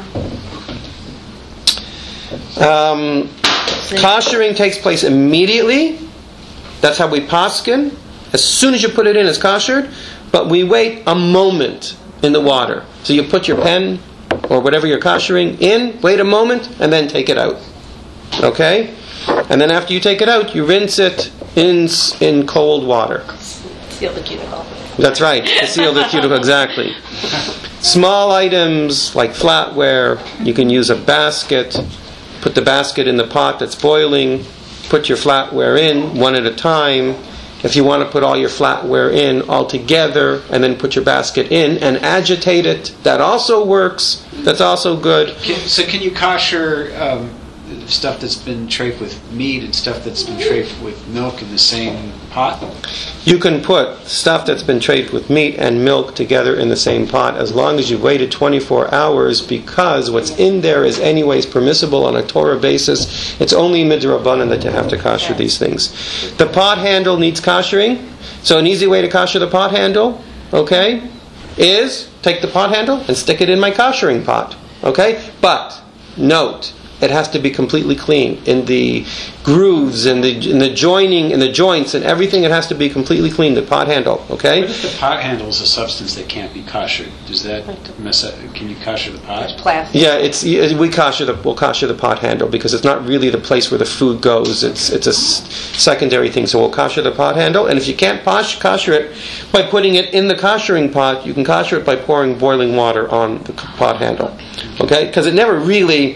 Um, koshering takes place immediately. That's how we paskin. As soon as you put it in, it's koshered. But we wait a moment in the water. So you put your pen or whatever you're koshering in, wait a moment, and then take it out. Okay? And then after you take it out, you rinse it in in cold water. Seal the cuticle. That's right, to seal the cuticle, exactly. Small items like flatware, you can use a basket. Put the basket in the pot that's boiling. Put your flatware in one at a time. If you want to put all your flatware in all together and then put your basket in and agitate it, that also works. That's also good. Can, so can you kosher um, stuff that's been treif with meat and stuff that's been treif with milk in the same pot? You can put stuff that's been treifed with meat and milk together in the same pot as long as you've waited twenty-four hours, because what's in there is anyways permissible on a Torah basis. It's only midrabanan that you have to kosher these things. The pot handle needs koshering. So an easy way to kosher the pot handle, okay, is take the pot handle and stick it in my koshering pot. Okay? But note, it has to be completely clean. In the grooves, in the in the joining, in the joints, and everything, it has to be completely clean, the pot handle, okay? What if the pot handle is a substance that can't be koshered? Does that mess up? Can you kosher the pot? Plastic. Yeah, it's we kosher the we'll kosher the pot handle because it's not really the place where the food goes. It's it's a s- secondary thing. So we'll kosher the pot handle, and if you can't posh, kosher it by putting it in the koshering pot, you can kosher it by pouring boiling water on the pot handle, okay? Because it never really.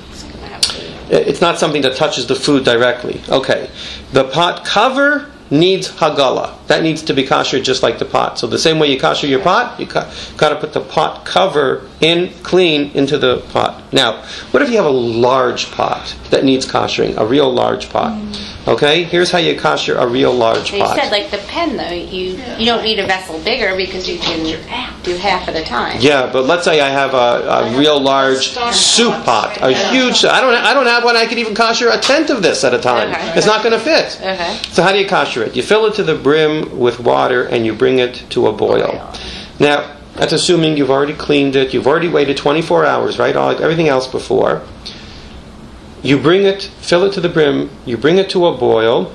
It's not something that touches the food directly. Okay. The pot cover needs hagala. That needs to be kosher just like the pot. So the same way you kosher your pot, you got to put the pot cover in clean into the pot. Now, what if you have a large pot that needs koshering, a real large pot? Okay, here's how you kosher a real large You pot. said like the pen though, you you don't need a vessel bigger because you can do half at a time. Yeah, but let's say I have a, a real large soup pot, a huge. I don't. I don't have one. I could even kosher a tenth of this at a time. Okay. It's not going to fit. Okay. So how do you kosher it? You fill it to the brim with water and you bring it to a boil. Now that's assuming you've already cleaned it. You've already waited twenty-four hours, right? All everything else before. You bring it, fill it to the brim. You bring it to a boil,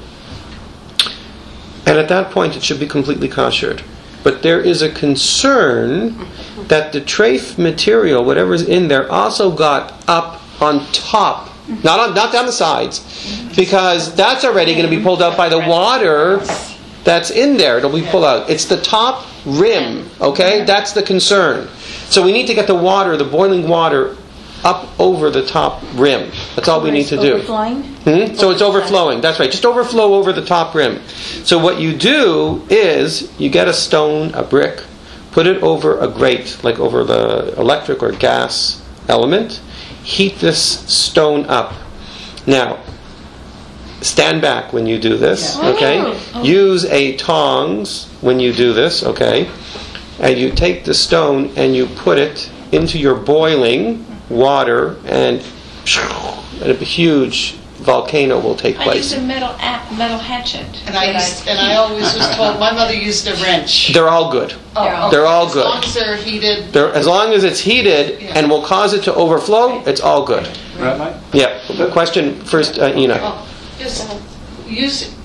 and at that point it should be completely koshered. But there is a concern that the treif material, whatever's in there, also got up on top, not on, not down the sides, because that's already going to be pulled out by the water that's in there. It'll be pulled out. It's the top rim, okay? That's the concern. So we need to get the water, the boiling water, up over the top rim. That's all we need to do. Overflowing? Hmm? So it's overflowing. That's right. Just overflow over the top rim. So what you do is you get a stone, a brick, put it over a grate, like over the electric or gas element. Heat this stone up. Now, stand back when you do this, okay? Use a tongs when you do this, okay? And you take the stone and you put it into your boiling water, and a huge volcano will take I place. used a metal a- metal hatchet. And I that used, and I always was told, my mother used a wrench. They're all good. Oh, They're all As good. long as they're heated. They're, as long as it's heated and will cause it to overflow, it's all good. Rabbi? Yeah. Question first, uh, Ina. Oh, just use.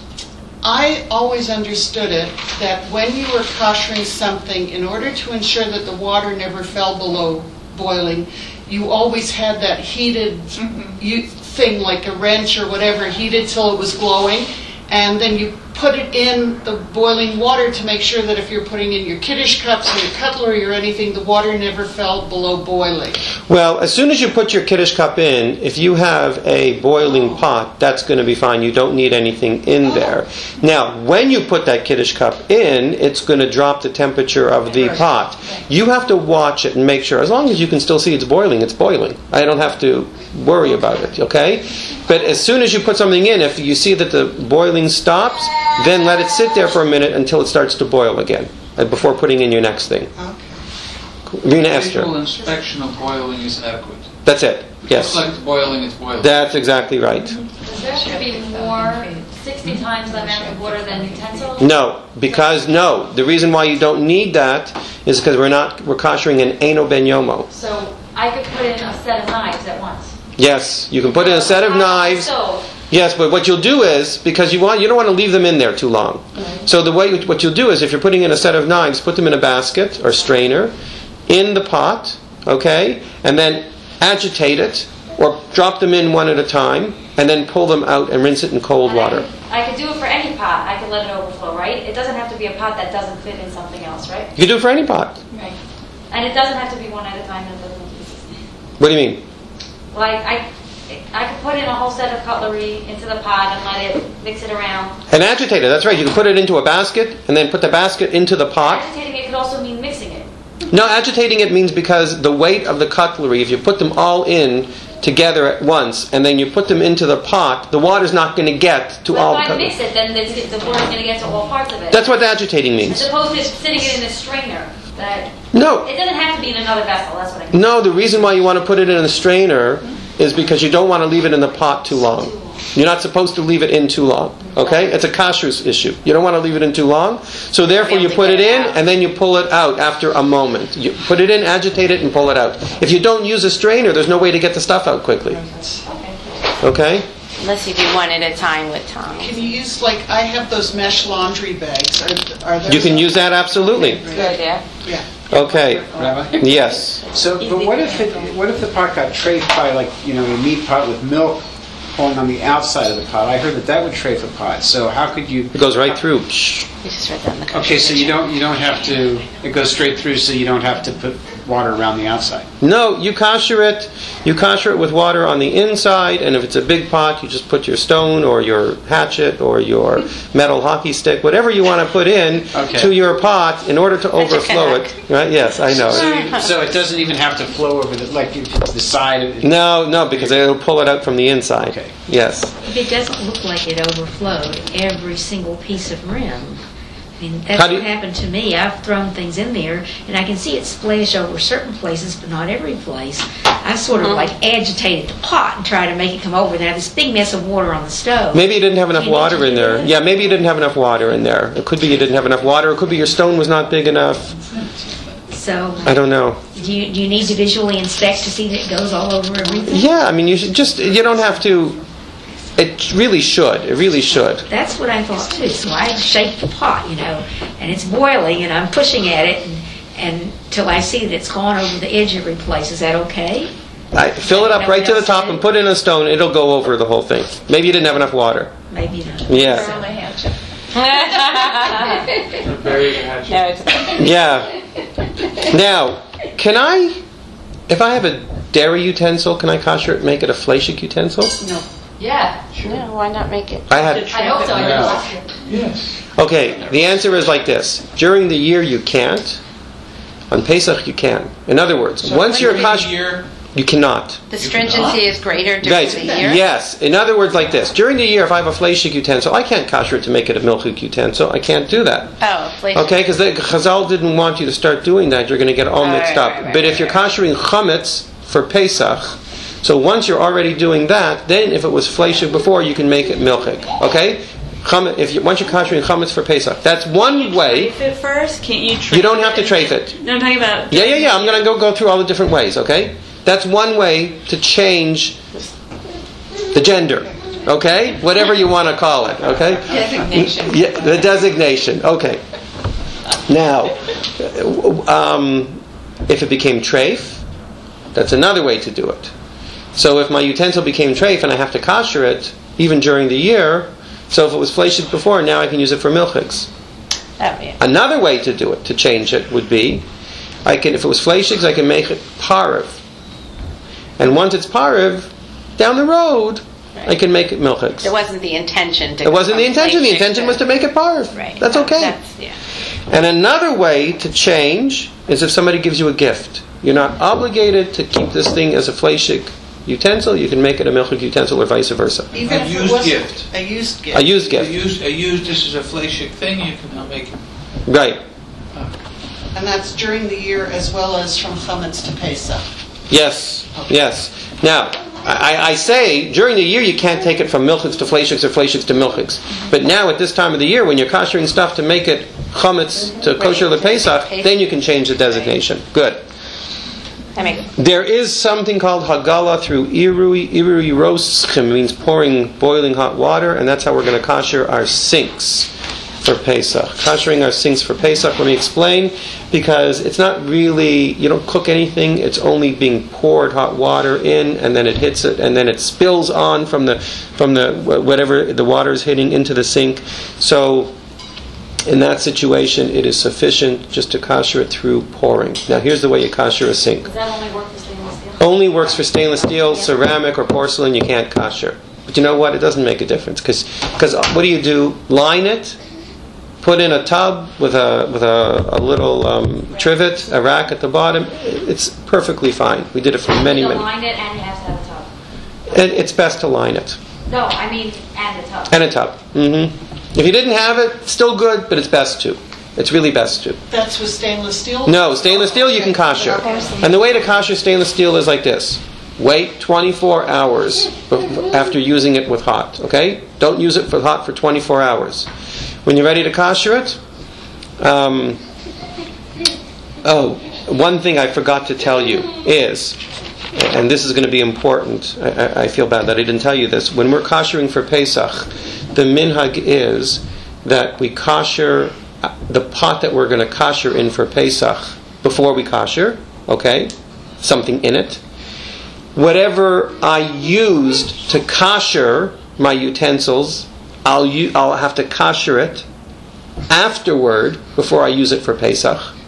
I always understood it that when you were koshering something, in order to ensure that the water never fell below boiling, you always had that heated you, thing, like a wrench or whatever, heated till it was glowing, and then you put it in the boiling water to make sure that if you're putting in your kiddush cups or your cutlery or anything, the water never fell below boiling. Well, as soon as you put your kiddush cup in, if you have a boiling pot, that's going to be fine. You don't need anything in there. Now, when you put that kiddush cup in, it's going to drop the temperature of the pot. You have to watch it and make sure, as long as you can still see it's boiling, it's boiling. I don't have to worry about it, okay? But as soon as you put something in, if you see that the boiling stops, then let it sit there for a minute until it starts to boil again, uh, before putting in your next thing. Okay. Rena Esther. Visual inspection of boiling is adequate. That's it. Yes. Just like it's boiling, it's boiling. That's exactly right. Does there have to be more, sixty times the amount of water than utensils? No, because no. The reason why you don't need that is because we're not we're koshering an Eino Ben Yomo. So I could put in a set of knives at once. Yes, you can put in a set of knives. So, Yes, but what you'll do is, because you want you don't want to leave them in there too long. So the way what you'll do is, if you're putting in a set of knives, put them in a basket or strainer, in the pot, okay, and then agitate it, or drop them in one at a time, and then pull them out and rinse it in cold and I water. could- I could do it for any pot. I could let it overflow, right? It doesn't have to be a pot that doesn't fit in something else, right? You can do it for any pot. Right. And it doesn't have to be one at a time. And it doesn't have to be sixty. What do you mean? Like I, I could put in a whole set of cutlery into the pot and let it mix it around. An agitator, that's right. You can put it into a basket, and then put the basket into the pot. Agitating it could also mean mixing it. No, agitating it means because the weight of the cutlery, if you put them all in together at once, and then you put them into the pot, the water's not going to get to But all the if I cutlery. mix it, then it's, the water's going to get to all parts of it. That's what agitating As means. opposed to sitting it in a strainer. That No, it doesn't have to be in another vessel. That's what I mean. no, the reason why you want to put it in a strainer is because you don't want to leave it in the pot too long. You're not supposed to leave it in too long. Okay? It's a kashrus issue. You don't want to leave it in too long. So therefore you put it in and then you pull it out after a moment. You put it in, agitate it, and pull it out. If you don't use a strainer, there's no way to get the stuff out quickly. Okay? Unless you do one at a time with tongs. Can you use, like, I have those mesh laundry bags. Are, are those You can use that absolutely. Good, yeah. Yeah. Okay. Rabbi? Yes. So, but what if it, what if the pot got traced by, like, you know, a meat pot with milk pouring on the outside of the pot? I heard that that would trafe a pot. So how could you? It goes right through. You just read that in the Okay, so you don't you don't have to. It goes straight through, so you don't have to put water around the outside. No, you kosher it. You kosher it with water on the inside, and if it's a big pot, you just put your stone or your hatchet or your metal hockey stick, whatever you want to put in Okay. to your pot in order to overflow it. Right? Yes, I know. So, you, so it doesn't even have to flow over the, like if it's the side. It, No, no, because it'll pull it out from the inside. Okay. Yes. It doesn't look like it overflowed every single piece of rim. I mean, that's How do what you- happened to me. I've thrown things in there, and I can see it splash over certain places, but not every place. I sort of like agitated the pot and tried to make it come over. Then I had this big mess of water on the stove. Maybe you didn't have enough Can you water do in there. that? Yeah, maybe you didn't have enough water in there. It could be you didn't have enough water. It could be your stone was not big enough. So, I don't know. do you, do you need to visually inspect to see that it goes all over everything? Yeah, I mean, you should just, you don't have to, it really should. It really should. That's what I thought too. So I shake the pot, you know, and it's boiling, and I'm pushing at it, and, and till I see that it's gone over the edge every place. Is that okay? I, fill it up right to the top and put in a stone. It'll go over the whole thing. Maybe you didn't have enough water. Maybe not. Yeah. Bury the hatchet. No, it's Yeah. Now, can I, if I have a dairy utensil, can I kosher it, make it a fleshik utensil? No. Yeah, no, why not make it? I had. I hope so. I Yeah. did last year. Yes. Okay, the answer is like this. During the year you can't. On Pesach you can. In other words, So once you're during kosher, the year, you cannot. The stringency is greater during Guys, the year? yes. In other words, like this. During the year, if I have a fleshik utensil, I can't kosher it to make it a milchik utensil. I can't do that. Oh, please. Okay, because Chazal didn't want you to start doing that. You're going to get all Right, mixed right, up. right, But right, if you're right. koshering chametz for Pesach, so once you're already doing that, then if it was fleshik before, you can make it milchik. Okay? Cham- if you, once you're koshering chametz for Pesach, that's one way. Trafe it first? Can't you trafe You don't have to it? trafe it. No, I'm talking about... Yeah, yeah, yeah. I'm going to go go through all the different ways. Okay? That's one way to change the gender. Okay? Whatever you want to call it. Okay? Designation. Yeah, the designation. Okay. Now, um, if it became treif, that's another way to do it. So if my utensil became treif and I have to kosher it, even during the year, so if it was fleshik before, now I can use it for milchiks. Oh, yeah. Another way to do it, to change it, would be, I can, if it was fleishiks, I can make it pariv. And once it's pariv, down the road, I can make it milchiks. It wasn't the intention to It wasn't go the from intention. The fleshik intention to- was to make it pariv. Right. That's okay. That's, yeah. And another way to change is if somebody gives you a gift. You're not obligated to keep this thing as a fleshik utensil. You can make it a milchik utensil or vice versa. Even A if it used wasn't gift. a used gift. A used A gift. used, a used, this is a fleshik thing, you can now make it. Right. And that's during the year as well as from chametz to Pesach. Yes. Yes. Now, I, I say during the year you can't take it from milchiks to fleshiks or fleshiks to milchiks. But now at this time of the year, when you're koshering stuff to make it chametz to kosher lePesach, then you can change the designation. Good. I mean, There is something called Hagala through Irui. Irui roschim means pouring boiling hot water, and that's how we're going to kosher our sinks for Pesach. Koshering our sinks for Pesach, let me explain, because it's not really, you don't cook anything, it's only being poured hot water in, and then it hits it, and then it spills on from the, from the whatever the water is hitting into the sink. So, in that situation, it is sufficient just to kosher it through pouring. Now, here's the way you kosher a sink. Does that only work for stainless steel? Only works for stainless steel, ceramic, or porcelain. You can't kosher. But you know what? It doesn't make a difference because what do you do? Line it, put in a tub with a with a, a little um, trivet, a rack at the bottom. It's perfectly fine. We did it for many, You many. line it and you have to have a tub. And it's best to line it No, I mean, and a tub. and a tub. Mm-hmm. If you didn't have it, still good, but it's best to. It's really best to. That's with stainless steel? No, stainless steel you can kosher. And the way to kosher stainless steel is like this. Wait twenty-four hours bef- after using it with hot. Okay? Don't use it for hot for twenty-four hours. When you're ready to kosher it, um, oh, one thing I forgot to tell you is, and this is going to be important, I, I, I feel bad that I didn't tell you this, when we're koshering for Pesach, the minhag is that we kosher the pot that we're going to kosher in for Pesach before we kosher, okay? Something in it. Whatever I used to kosher my utensils, I'll u- I'll have to kosher it afterward before I use it for Pesach.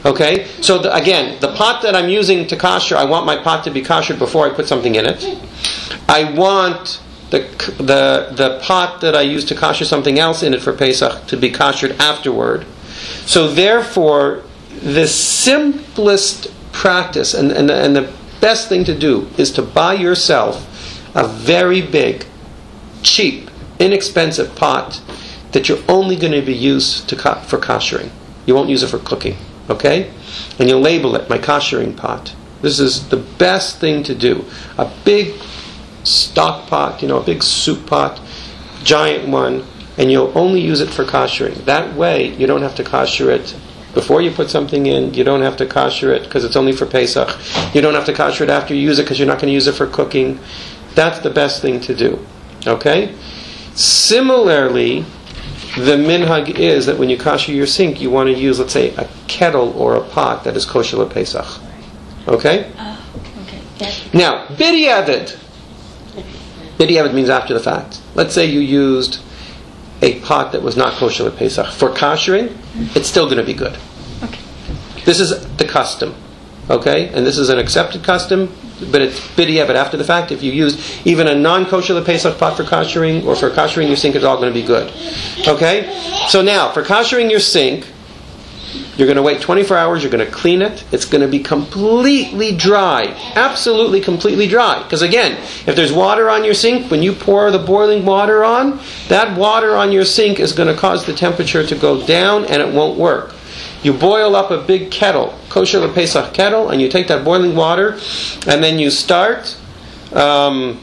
Okay? So the, again, the pot that I'm using to kosher, I want my pot to be kosher before I put something in it. I want the the the pot that I use to kosher something else in it for Pesach to be koshered afterward. So therefore, the simplest practice and, and, and the best thing to do is to buy yourself a very big, cheap, inexpensive pot that you're only going to be used to co- for koshering. You won't use it for cooking, okay? And you'll label it, my koshering pot. This is the best thing to do. A big stock pot, you know, a big soup pot, giant one, and you'll only use it for koshering. That way, you don't have to kosher it before you put something in. You don't have to kosher it because it's only for Pesach. You don't have to kosher it after you use it because you're not going to use it for cooking. That's the best thing to do, okay? Similarly, the minhag is that when you kosher your sink, you want to use, let's say, a kettle or a pot that is kosher lePesach. Okay? Oh, okay. Yes. Now, b'diavad. B'diavad means after the fact. Let's say you used a pot that was not kosher lePesach. For koshering, mm-hmm. it's still going to be good. Okay. This is the custom. Okay? And this is an accepted custom, but it's b'diavad after the fact. If you use even a non-kosher lePesach pot for koshering, or for koshering your sink, it's all going to be good. Okay? So now, for koshering your sink, you're going to wait twenty-four hours, you're going to clean it, it's going to be completely dry. Absolutely completely dry. Because again, if there's water on your sink, when you pour the boiling water on, that water on your sink is going to cause the temperature to go down and it won't work. You boil up a big kettle, kosher lePesach kettle, and you take that boiling water, and then you start um,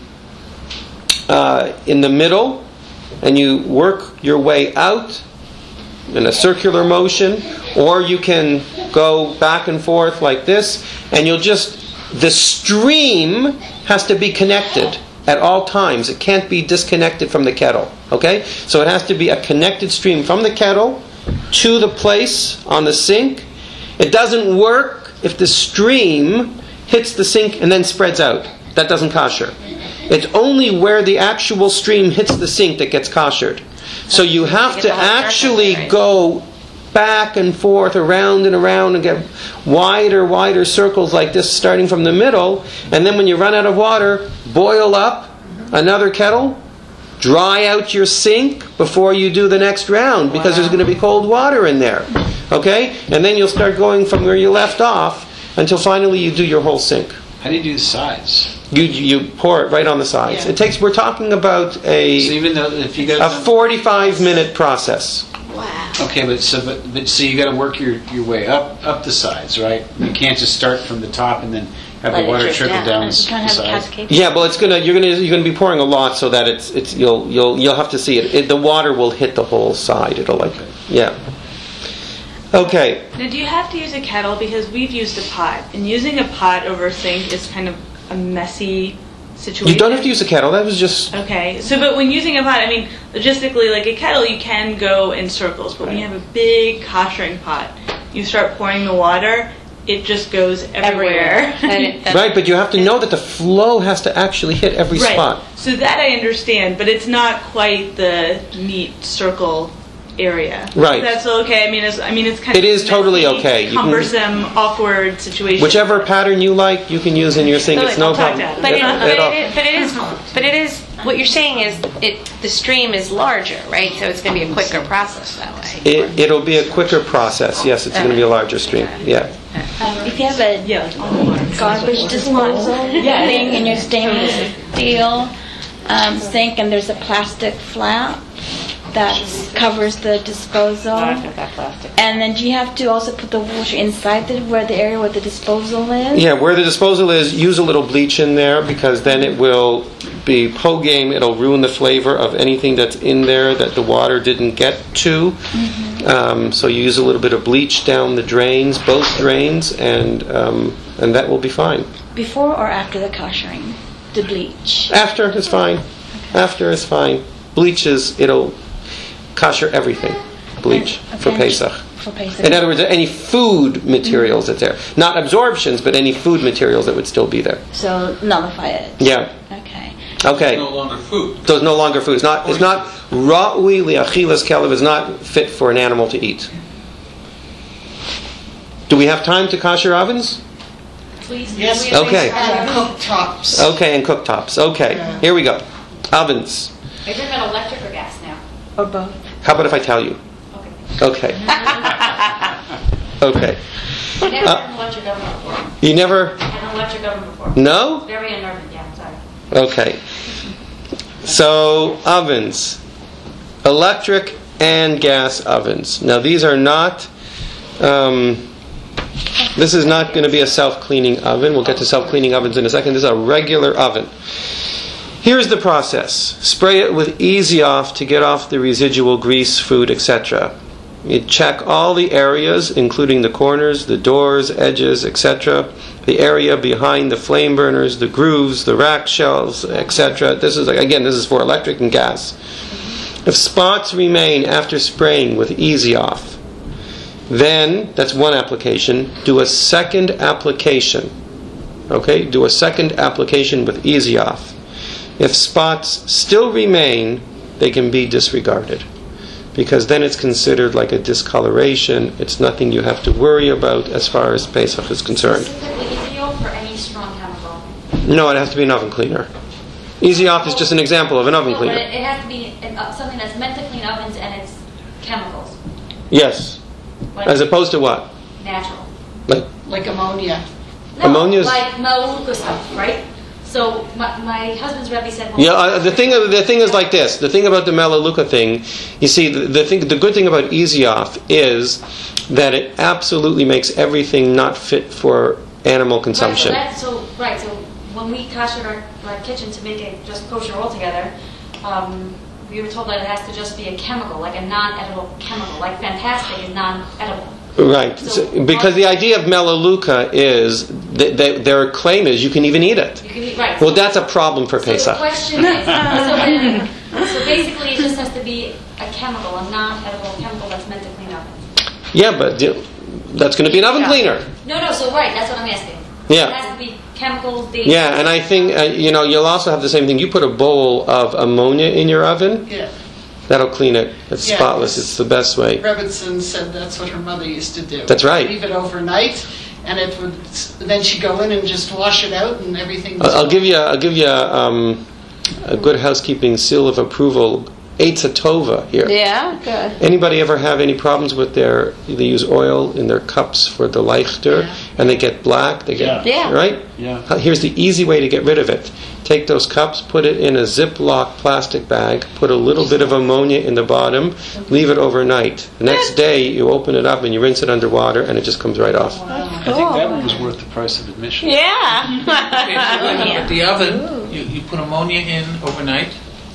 uh, in the middle, and you work your way out in a circular motion, or you can go back and forth like this, and you'll just, the stream has to be connected at all times. It can't be disconnected from the kettle. Okay? So it has to be a connected stream from the kettle to the place on the sink. It doesn't work if the stream hits the sink and then spreads out. That doesn't kosher. It's only where the actual stream hits the sink that gets koshered. So you have to actually go back and forth, around and around, and get wider, wider circles like this, starting from the middle. And then when you run out of water, boil up another kettle, dry out your sink before you do the next round, because there's going to be cold water in there. Okay? And then you'll start going from where you left off until finally you do your whole sink. How do you do the sides? You you pour it right on the sides. Yeah. It takes. We're talking about a So even though if you got a forty-five minute process. Wow. okay, but so but, but so you got to work your, your way up up the sides, right? You can't just start from the top and then have Let the it water drip trickle down. down You the can't have a sides. cascade. Yeah, well, it's gonna you're gonna you're gonna be pouring a lot so that it's it's you'll you'll you'll have to see it. it the water will hit the whole side. It'll like yeah. Okay. Now, do you have to use a kettle? Because we've used a pot, and using a pot over a sink is kind of a messy situation. You don't have to use a kettle. That was just Okay, so but when using a pot, I mean, logistically, like a kettle, you can go in circles, but when you have a big koshering pot, you start pouring the water, it just goes everywhere. And it- that's- right, but you have to know that the flow has to actually hit every Right. spot. So that I understand, but it's not quite the neat circle area. Right. That's okay. I mean, it's, I mean, it's kind It of is totally messy, okay. You can- cumbersome, awkward situation. Whichever pattern you like, you can use in your sink. So, It's like, no I'll talk problem. to But it, At- but, at all. it is, but it is, but it is. What you're saying is, it the stream is larger, right? So it's going to be a quicker process that way. It, it'll be a quicker process. Yes, it's going to be a larger stream. Yeah. Um, if you have a Yeah, like on the line. garbage disposal Yeah. thing in your stainless steel um, sink, and there's a plastic flap that covers the disposal. that plastic. And then do you have to also put the water inside the where the area where the disposal is? Yeah, where the disposal is, use a little bleach in there, because then it will be pogame. It'll ruin the flavor of anything that's in there that the water didn't get to. Mm-hmm. Um, so you use a little bit of bleach down the drains, both drains, and um, and that will be fine. Before or after the koshering? The bleach. After is fine. After is fine. Bleach is, it'll kosher everything. Bleach for Okay. Pesach. For Pesach. In other words, any food materials that's there. Not absorptions, but any food materials that would still be there. So nullify it. Yeah. Okay. Okay. No longer food. So it's no longer food. It's not. It's not ra'ui li'achilas kelev. It's not fit for an animal to eat. Do we have time to kosher ovens? Please. Yes, we- please. Okay. And cooktops. Okay, and cooktops. Okay, Yeah. here we go. Ovens. Are you talking about electric or gas now? Or both? How about if I tell you? Okay. Okay. Okay. I never Uh, had an electric oven before. You never? Had an electric oven before. No? Very unnerving, yeah, I'm sorry. Okay. So, ovens. Electric and gas ovens. Now, these are not... Um, this is not going to be a self-cleaning oven. We'll get to self-cleaning ovens in a second. This is a regular oven. Here's the process. Spray it with Easy Off to get off the residual grease, food, et cetera. You check all the areas, including the corners, the doors, edges, et cetera. The area behind the flame burners, the grooves, the rack shelves, et cetera. This is, again, this is for electric and gas. If spots remain after spraying with Easy Off, then, that's one application, do a second application. Okay? Do a second application with Easy Off. If spots still remain, they can be disregarded. Because then it's considered like a discoloration. It's nothing you have to worry about as far as Pesach is concerned. Specifically Easy Off for any strong chemical? No, it has to be an oven cleaner. Easy Off is just an example of an oven No, but cleaner. it, it has to be an, uh, something that's meant to clean ovens and it's chemicals. Yes. Like As opposed to what? natural. Like, Like ammonia. No, Ammonia's- like Melaleuca stuff, right? So my, my husband's Rebbe said, well, yeah, uh, the thing the thing is like this. The thing about the Melaleuca thing, you see, the, the thing, the good thing about Easy Off is that it absolutely makes everything not fit for animal consumption. Right, so, that, so, right, so when we koshered our, our kitchen to make it just kosher altogether, um, we were told that it has to just be a chemical, like a non-edible chemical, like Fantastic is non-edible. Right, So- so, because the idea of Melaleuca is that, that their claim is you can even eat it. You can eat, right. Well, so- that's a problem for So the Pesach. question is, so, then, so basically it just has to be a chemical, a non-edible chemical that's meant to clean up. Yeah, but you- that's going to be an oven cleaner. No, no, so right, that's what I'm asking. Yeah. It has to be chemicals, they... Yeah, and I think uh, you know you'll also have the same thing. You put a bowl of ammonia in your oven, Yeah. that'll clean it. It's Yeah, spotless. it's- It's the best way. Rebbitzin said that's what her mother used to do. That's right. Leave it overnight, and it would. Then she'd go in and just wash it out, and everything. Was I'll I'll give you. I'll give you um, a good housekeeping seal of approval. Eitza Tova here. Yeah, good. Anybody ever have any problems with their? They use oil in their cups for the leichter, and they get black. They get Yeah. right. Yeah. Uh, Here's the easy way to get rid of it. Take those cups, put it in a Ziploc plastic bag, put a little bit of ammonia in the bottom, leave it overnight. The next day, you open it up and you rinse it underwater, and it just comes right off. I think that one was worth the price of admission. Yeah. But the oven, you, you put ammonia in overnight,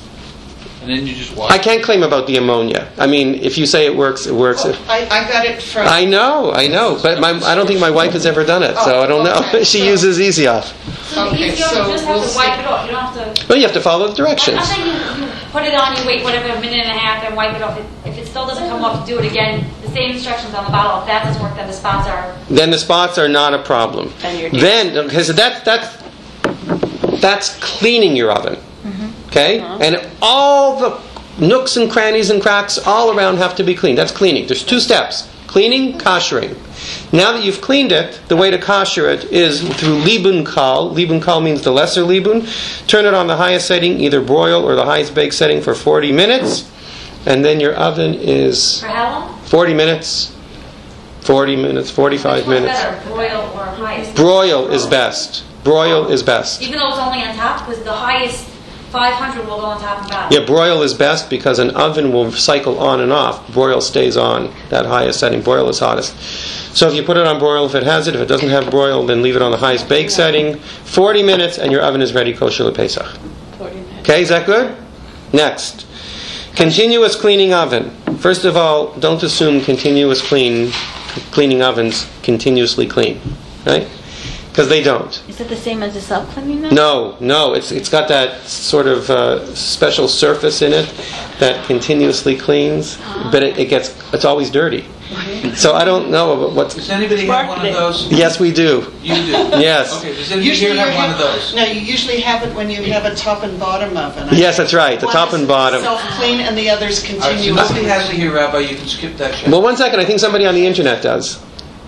and then you just wash I it. can't claim about the ammonia. I mean, if you say it works, it works. Oh, I, I got it from. I know, I know, but my, I don't think my wife has ever done it, so I don't know. Okay, She so- uses Easy Off. So the Okay, Easy Off, so you just have we'll to wipe see. it off, you don't have to... Well, you have to follow the I, directions. I think you, you put it on, you wait whatever, a minute and a half, and wipe it off. If, if it still doesn't come off, you do it again. The same instructions on the bottle. If that doesn't work, then the spots are... Then the spots are not a problem. Then you're Then, okay, so that, that's, that's cleaning your oven. Okay? And all the nooks and crannies and cracks all around have to be cleaned. That's cleaning. There's two steps. Cleaning, koshering. Now that you've cleaned it, the way to kosher it is through libun kal. Libun kal means the lesser libun. Turn it on the highest setting, either broil or the highest bake setting for forty minutes. And then your oven is For how long? forty minutes, forty minutes, forty-five Which one's minutes. better, broil or highest? Broil is best. Broil is best. Even though it's only on top, because the highest five hundred will go on top and bottom. Yeah, broil is best because an oven will cycle on and off. Broil stays on that highest setting. Broil is hottest. So if you put it on broil, if it has it, if it doesn't have broil, then leave it on the highest bake setting. forty minutes and your oven is ready kosher Pesach. Okay, is that good? Next. Continuous cleaning oven. First of all, don't assume continuous clean cleaning ovens continuously clean, right? Because they don't. Is it the same as the self-cleaning now? No, no, it's it's got that sort of uh, special surface in it that continuously cleans, but it, it gets it's always dirty. So I don't know about what's. Does anybody have one of those? Yes, we do. You do? Yes. Okay, does anybody Usually here you have one have- of those? No, you usually have it when you have a top and bottom oven. Yes, that's right. The One top is and bottom. self-clean, and the other's All right, so continuous. nobody has it here, Rabbi. You can skip that. Shep. Well, one second. I think somebody on the internet does.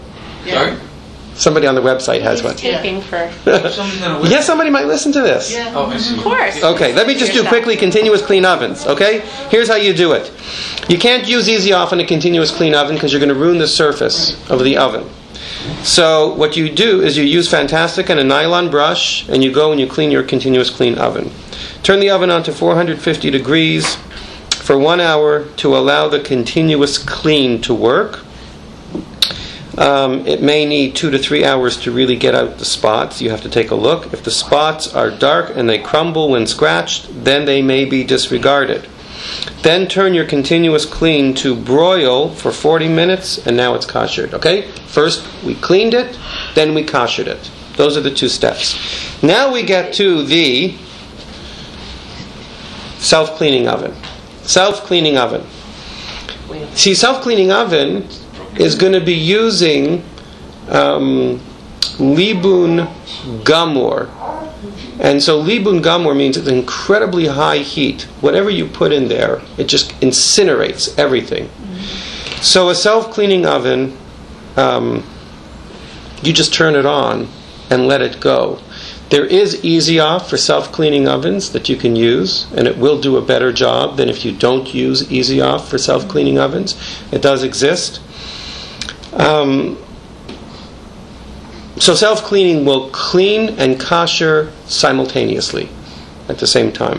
Sorry? Somebody on the website has one. Taping for. Somebody's gonna win. Yeah, somebody might listen to this. Yeah. Oh, I see. Of course. Okay, let me just do quickly continuous clean ovens, okay? Here's how you do it. You can't use Easy Off in a continuous clean oven because you're going to ruin the surface of the oven. So what you do is you use Fantastic and a nylon brush, and you go and you clean your continuous clean oven. Turn the oven on to four hundred fifty degrees for one hour to allow the continuous clean to work. Um, it may need two to three hours to really get out the spots. You have to take a look. If the spots are dark and they crumble when scratched, then they may be disregarded. Then turn your continuous clean to broil for forty minutes, and now it's koshered. Okay? First we cleaned it, then we koshered it. Those are the two steps. Now we get to the self-cleaning oven. Self-cleaning oven. See, self-cleaning oven is going to be using um, Libun Gamor. And so Libun Gamor means it's incredibly high heat. Whatever you put in there, it just incinerates everything. Mm-hmm. So a self-cleaning oven, um, you just turn it on and let it go. There is Easy Off for self-cleaning ovens that you can use, and it will do a better job than if you don't use Easy Off for self-cleaning ovens. It does exist. Um, so self-cleaning will clean and kosher simultaneously at the same time.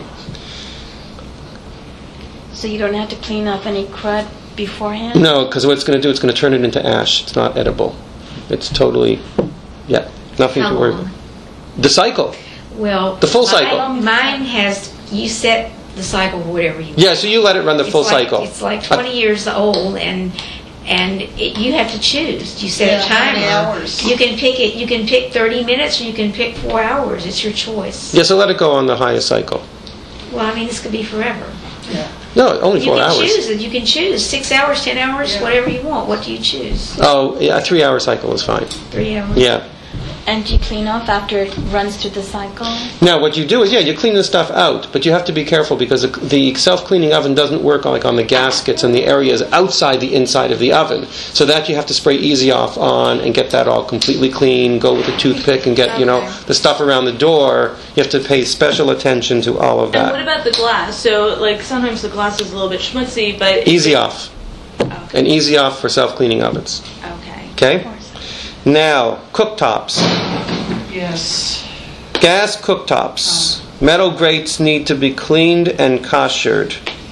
So you don't have to clean off any crud beforehand? No, because what it's going to do, it's going to turn it into ash. It's not edible. It's totally, yeah, nothing How to worry long? about. The cycle. Well, The full mine- cycle. Mine has, you set the cycle for whatever you want. Yeah, so you let it run the It's full like- cycle. It's like twenty years old, and and it, you have to choose. You set Yeah, a how many timer. hours? You can pick it. You can pick thirty minutes, or you can pick four hours. It's your choice. Yeah, so let it go on the highest cycle. Well, I mean, this could be forever. Yeah. No, only You four can hours. choose it. You can choose six hours, ten hours, Yeah. whatever you want. What do you choose? Oh, yeah, a three-hour cycle is fine. Three hours. Yeah. And do you clean off after it runs through the cycle? Now, what you do is, yeah, you clean the stuff out, but you have to be careful because the, the self-cleaning oven doesn't work like on the gaskets and the areas outside the inside of the oven. So that you have to spray Easy Off on and get that all completely clean, go with a toothpick and get, you know, the stuff around the door. You have to pay special attention to all of And what that. about the glass? So, like, sometimes the glass is a little bit schmutzy, but... Easy Off. Okay. And Easy Off for self-cleaning ovens. Okay. Okay? Now, cooktops. Yes. Gas cooktops. Metal grates need to be cleaned and koshered.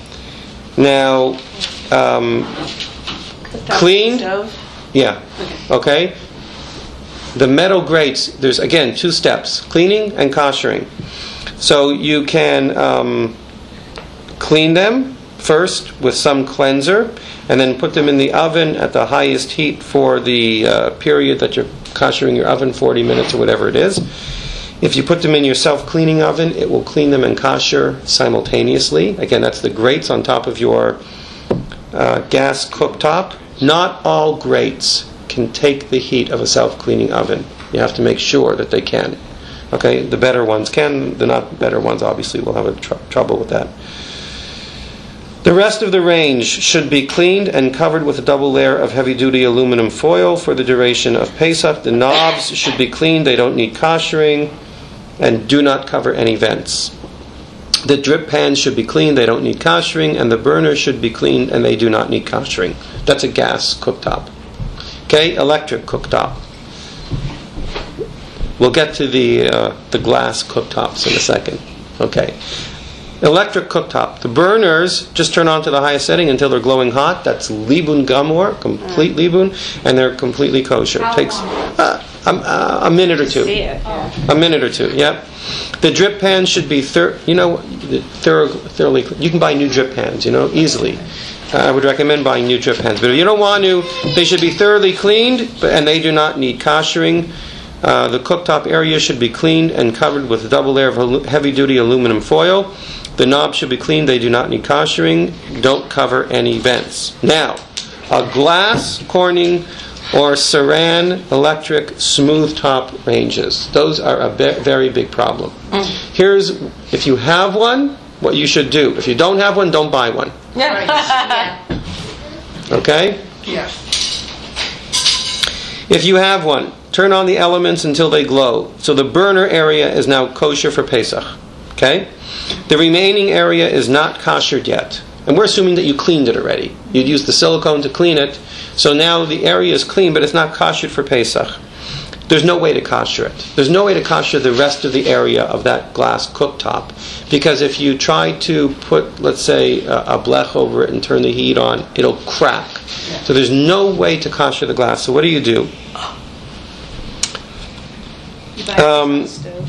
Now, um, cleaned. Stove? Yeah. Okay. The metal grates. There's again two steps: cleaning and koshering. So you can um, clean them first with some cleanser, and then put them in the oven at the highest heat for the uh, period that you're koshering your oven, forty minutes or whatever it is. If you put them in your self-cleaning oven, it will clean them and kosher simultaneously. Again, that's the grates on top of your uh, gas cooktop. Not all grates can take the heat of a self-cleaning oven. You have to make sure that they can. Okay, the better ones can. The not better ones obviously will have a tr- trouble with that. The rest of the range should be cleaned and covered with a double layer of heavy-duty aluminum foil for the duration of Pesach. The knobs should be cleaned. They don't need koshering, and do not cover any vents. The drip pans should be cleaned. They don't need koshering, and the burners should be cleaned, and they do not need koshering. That's a gas cooktop. Okay, electric cooktop. We'll get to the uh, the glass cooktops in a second. Okay. Electric cooktop. The burners just turn on to the highest setting until they're glowing hot. That's Libun Gamor, complete Libun, and they're completely kosher. It takes uh, a, a minute or two. See it. A minute or two. Yep. The drip pans should be thir- you know thorough, thoroughly. You can buy new drip pans, you know, easily. Uh, I would recommend buying new drip pans, but if you don't want to, they should be thoroughly cleaned, but, and they do not need koshering. Uh, the cooktop area should be cleaned and covered with a double layer of alu- heavy-duty aluminum foil. The knobs should be cleaned. They do not need koshering. Don't cover any vents. Now, a glass, Corning, or Saran electric smooth top ranges. Those are a be- very big problem. Here's, if you have one, what you should do. If you don't have one, don't buy one. Right. Okay? Yeah. If you have one, turn on the elements until they glow. So the burner area is now kosher for Pesach. Okay? The remaining area is not koshered yet. And we're assuming that you cleaned it already. You'd use the silicone to clean it. So now the area is clean, but it's not koshered for Pesach. There's no way to kosher it. There's no way to kosher the rest of the area of that glass cooktop. Because if you try to put, let's say, a, a blech over it and turn the heat on, it'll crack. So there's no way to kosher the glass. So what do you do? You buy Um, a stove.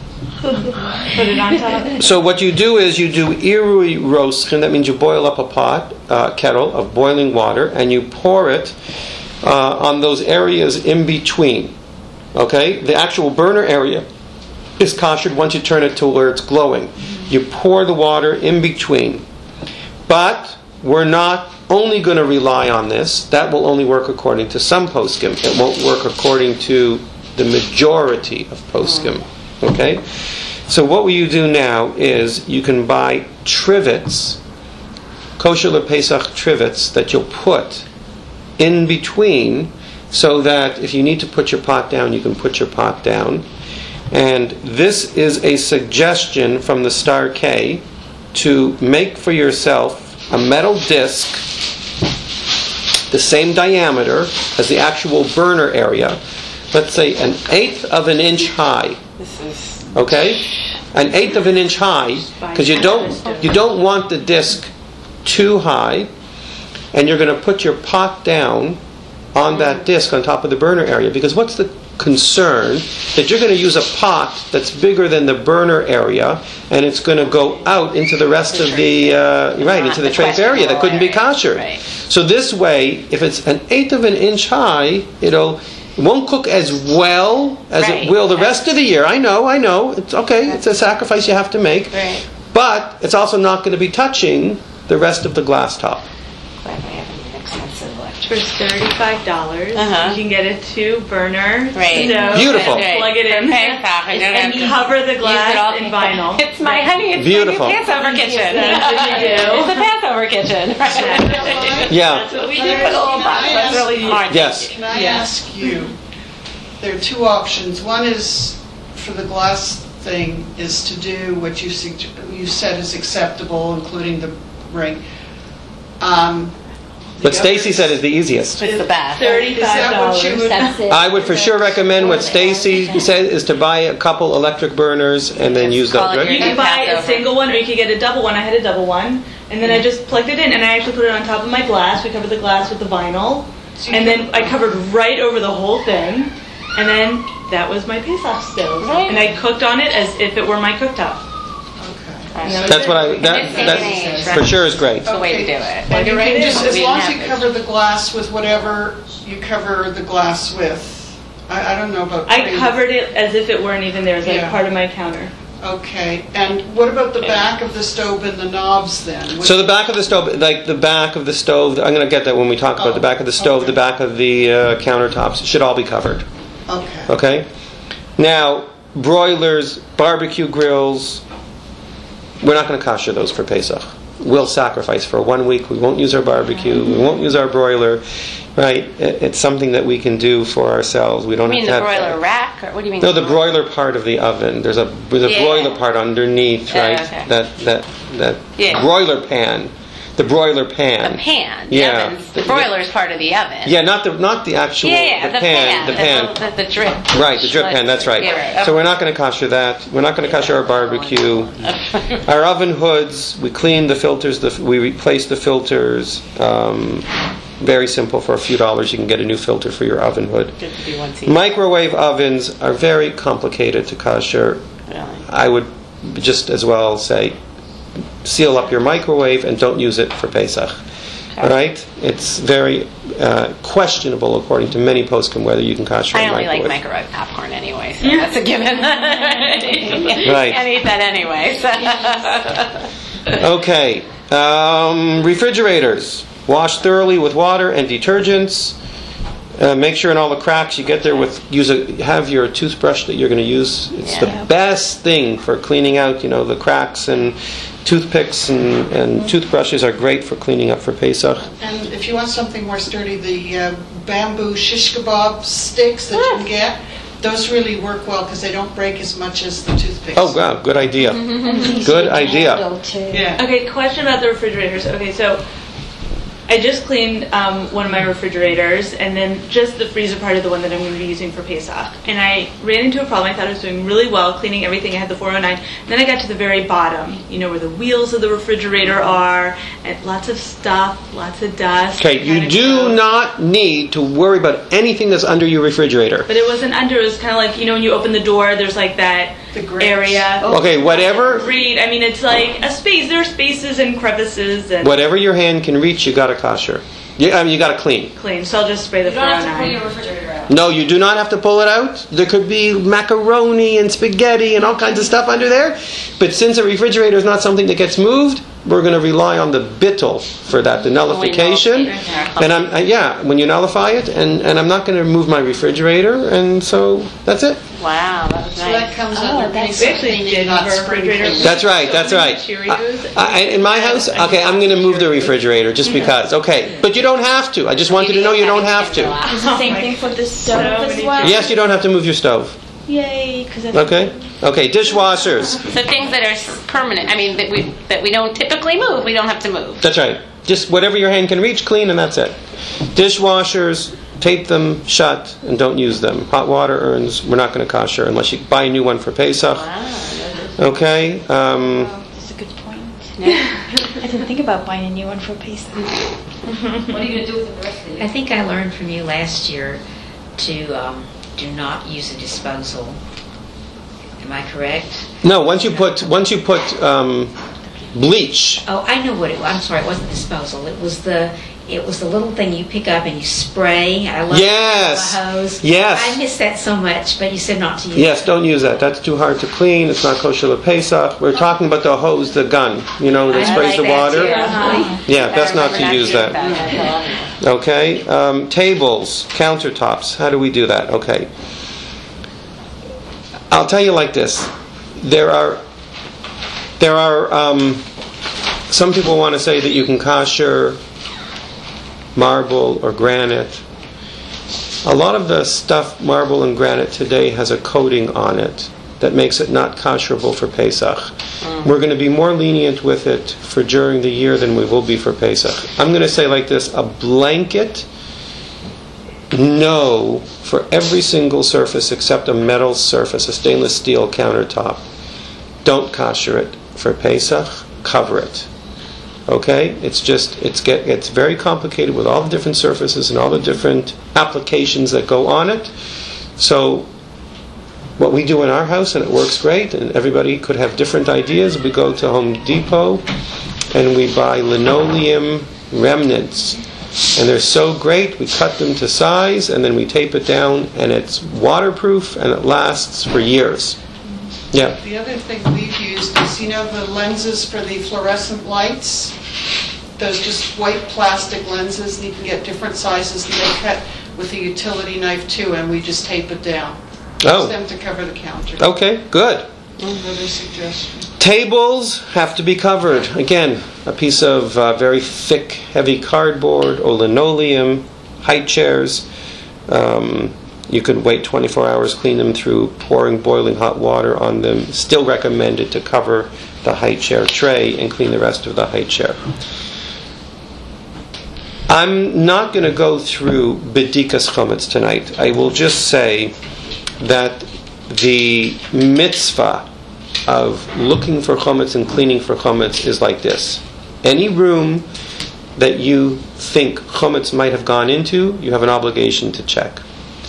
Put it on top. So what you do is you do irui roschen. That means you boil up a pot, uh, kettle of boiling water, and you pour it uh, on those areas in between. Okay, the actual burner area is koshered once you turn it to where it's glowing. You pour the water in between, but we're not only going to rely on this. That will only work according to some poskim. It won't work according to the majority of poskim. Okay? So what will you do now is you can buy trivets, kosher LePesach trivets, that you'll put in between so that if you need to put your pot down, you can put your pot down. And this is a suggestion from the Star K to make for yourself a metal disc the same diameter as the actual burner area. Let's say an eighth of an inch high. This is Okay, an eighth of an inch high, because you don't you don't want the disc too high, and you're going to put your pot down on that disc on top of the burner area. Because what's the concern? That you're going to use a pot that's bigger than the burner area, and it's going to go out into the rest of the uh, right into the trafe area that couldn't be kosher. Right. So this way, if it's an eighth of an inch high, it'll It won't cook as well as Right. it will the rest of the year. I know, I know. It's okay. It's a sacrifice you have to make. Right. But it's also not going to be touching the rest of the glass top. glad we have an expensive For electric. thirty-five dollars, Uh-huh. you can get a two burner Right. stove. Beautiful. And plug it in Right. and, And and use- cover the use glass it all- in vinyl. It's my honey. It's Beautiful. my new Passover kitchen. That's what you do. It's the Passover kitchen. Right. Yeah. That's what we You do. put a little box. That's really smart. Yes. Can I Yeah. ask you, there are two options. One is, for the glass thing, is to do what you sug- you said is acceptable, including the ring. Um, What Stacy said is the easiest. It's the best. Thirty-five Is that what you dollars. would- That's it. I would for sure recommend what Stacy said is to buy a couple electric burners and then use Call those. it your You Right? could buy a Passover. single one, or you could get a double one. I had a double one, and then I just plugged it in, and I actually put it on top of my glass. We covered the glass with the vinyl, So you and can- then I covered right over the whole thing, and then that was my Pesach stove, Right. and I cooked on it as if it were my cooktop. Okay. And that was That's it. what I. That, It's that age, for sure is great. That's the way to do it. And Plug it you right can in. just, as We long as didn't you have cover the glass with whatever you cover the glass with. I, I don't know about. I putting- covered it as if it weren't even there, as like Yeah. part of my counter. Okay, and what about the back of the stove and the knobs then? So the back of the stove, like the back of the stove, I'm going to get that when we talk about Oh, the back of the stove, okay. the back of the uh, countertops, should all be covered. Okay. Okay? Now, broilers, barbecue grills, we're not going to kosher those for Pesach. We'll sacrifice for one week. We won't use our barbecue. We won't use our broiler. Right? It- It's something that we can do for ourselves. We don't You mean have the to broiler have- rack, or what do you mean? No, the broiler part of the oven. There's a there's a Yeah. broiler part underneath, Yeah, right? okay. That that that Yeah. broiler pan. The broiler pan. The pan. Yeah. The ovens. The broiler is part of the oven. Yeah, not the not the actual Yeah, yeah, the, pan, the pan. The, the drip. Right, the drip pan, that's right. Yeah, right. So we're not going to kosher that. We're not going to kosher our barbecue. Our oven hoods, we clean the filters, the, we replace the filters. Um, very simple. For a few dollars, you can get a new filter for your oven hood. Good to be once a year. Microwave ovens are very complicated to kosher. Really? I would just as well say, seal up your microwave and don't use it for Pesach. All right? It's very uh, questionable, according to many poskim, whether you can kosher I a only microwave. like microwave popcorn anyway, so that's a given. Right. Can't eat that anyway. So. Okay. Um, refrigerators. Wash thoroughly with water and detergents. Uh, make sure in all the cracks you get there with use a have your toothbrush that you're going to use. It's Yeah. the best thing for cleaning out, you know, the cracks, and toothpicks and, and toothbrushes are great for cleaning up for Pesach. And if you want something more sturdy, the uh, bamboo shish kebab sticks that you can get, those really work well because they don't break as much as the toothpicks. Oh wow, good idea. Easy Good to idea. handle, too. Yeah. Okay, question about the refrigerators. Okay, so I just cleaned um, one of my refrigerators, and then just the freezer part of the one that I'm going to be using for Pesach. And I ran into a problem. I thought I was doing really well cleaning everything. I had the four oh nine. And then I got to the very bottom, you know, where the wheels of the refrigerator are, and lots of stuff, lots of dust. Okay, you Kinda do gross. not need to worry about anything that's under your refrigerator. But it wasn't under. It was kind of like, you know, when you open the door, there's like that The grips. area. Okay, whatever Read. I mean, it's like a space. There are spaces and crevices and whatever your hand can reach, you got to kosher. You, I mean, you got to clean. clean. So I'll just spray the You don't have to pull 409. your refrigerator out. No, you do not have to pull it out. There could be macaroni and spaghetti and all kinds of stuff under there. But since a refrigerator is not something that gets moved, we're going to rely on the bittul for that, the nullification. And I'm uh, yeah, when you nullify it, and, and I'm not going to move my refrigerator, and so that's it. Wow, that was So that nice. comes Oh, under that's- We basic actually cleaning, did not have our spring refrigerator. cleaning. That's right. That's So many right. Cheerios. I, I, in my house, okay, I'm going to move the refrigerator just because. Okay, but you don't have to. I just want you to know you don't have to. Is the same thing for the stove as many well? Yes, you don't have to move your stove. Yay, because Okay. Okay. Dishwashers. So things that are s- permanent, I mean, that we that we don't typically move, we don't have to move. That's right. Just whatever your hand can reach, clean, and that's it. Dishwashers, tape them shut and don't use them. Hot water urns, we're not going to kosher unless you buy a new one for Pesach. Okay. Um, That's a good point. I didn't think about buying a new one for Pesach. What are you going to do with it the rest of the I year? think I learned from you last year to um, do not use a disposal. Am I correct? no, once you put once you put um, bleach. Oh, I know what it was. I'm sorry, it wasn't disposal. It was the it was the little thing you pick up and you spray. I love Yes. the hose. Yes. I miss that so much, but you said not to use Yes, it. don't use that. That's too hard to clean. It's not kosher Pesach. We're talking about the hose, the gun. You know, that I sprays like the that water. too. Uh-huh. Yeah, best not to Remember use that. Okay. Um, tables, countertops. How do we do that? Okay. I'll tell you like this. There are there are um, some people want to say that you can kosher marble or granite. A lot of the stuff, marble and granite today, has a coating on it that makes it not kosherable for Pesach. We're going to be more lenient with it for during the year than we will be for Pesach. I'm going to say like this, a blanket no for every single surface except a metal surface, a stainless steel countertop. Don't kosher it for Pesach, cover it. Okay? It's just, it's get, it's very complicated with all the different surfaces and all the different applications that go on it. So, what we do in our house, and it works great, and everybody could have different ideas, we go to Home Depot and we buy linoleum remnants. And they're so great, we cut them to size and then we tape it down, and it's waterproof and it lasts for years. Yeah. The other thing we've used is, you know, the lenses for the fluorescent lights? Those just white plastic lenses, and you can get different sizes, and they cut with a utility knife too, and we just tape it down. Oh. Use them to cover the counter. Okay, good. Another suggestion. Tables have to be covered. Again, a piece of uh, very thick, heavy cardboard or linoleum, high chairs. Um, you could wait twenty-four hours, clean them through pouring boiling hot water on them. Still recommended to cover the high chair tray and clean the rest of the high chair. I'm not going to go through Bedikas Chometz tonight. I will just say that the mitzvah of looking for chometz and cleaning for chometz is like this. Any room that you think chometz might have gone into, you have an obligation to check.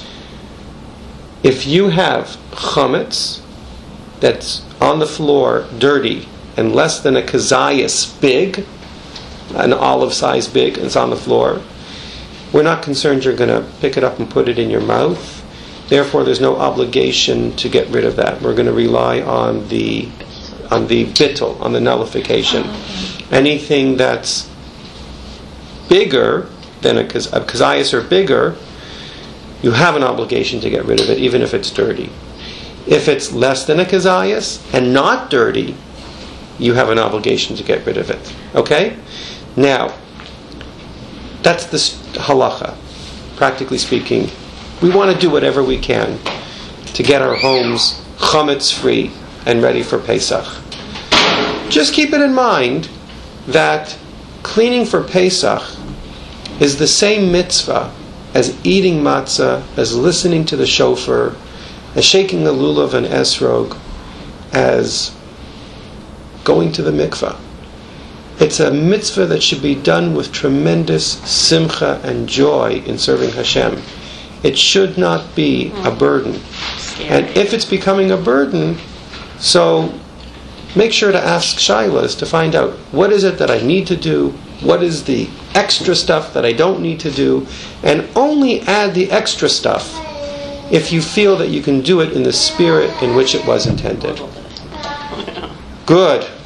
If you have chometz that's on the floor, dirty, and less than a kazayas big, an olive size big, and it's on the floor, we're not concerned you're going to pick it up and put it in your mouth. Therefore, there's no obligation to get rid of that. We're going to rely on the on the bittul, on the nullification. Anything that's bigger than a, kaz- a kazayas or bigger, you have an obligation to get rid of it, even if it's dirty. If it's less than a kazayas and not dirty, you have an obligation to get rid of it. Okay? Now, that's the halacha. Practically speaking, we want to do whatever we can to get our homes chametz free and ready for Pesach. Just keep it in mind that cleaning for Pesach is the same mitzvah as eating matzah, as listening to the shofar, as shaking the lulav and esrog, as going to the mikvah. It's a mitzvah that should be done with tremendous simcha and joy in serving Hashem. It should not be a burden. And if it's becoming a burden, so make sure to ask shailas to find out what is it that I need to do, what is the extra stuff that I don't need to do, and only add the extra stuff if you feel that you can do it in the spirit in which it was intended. Good.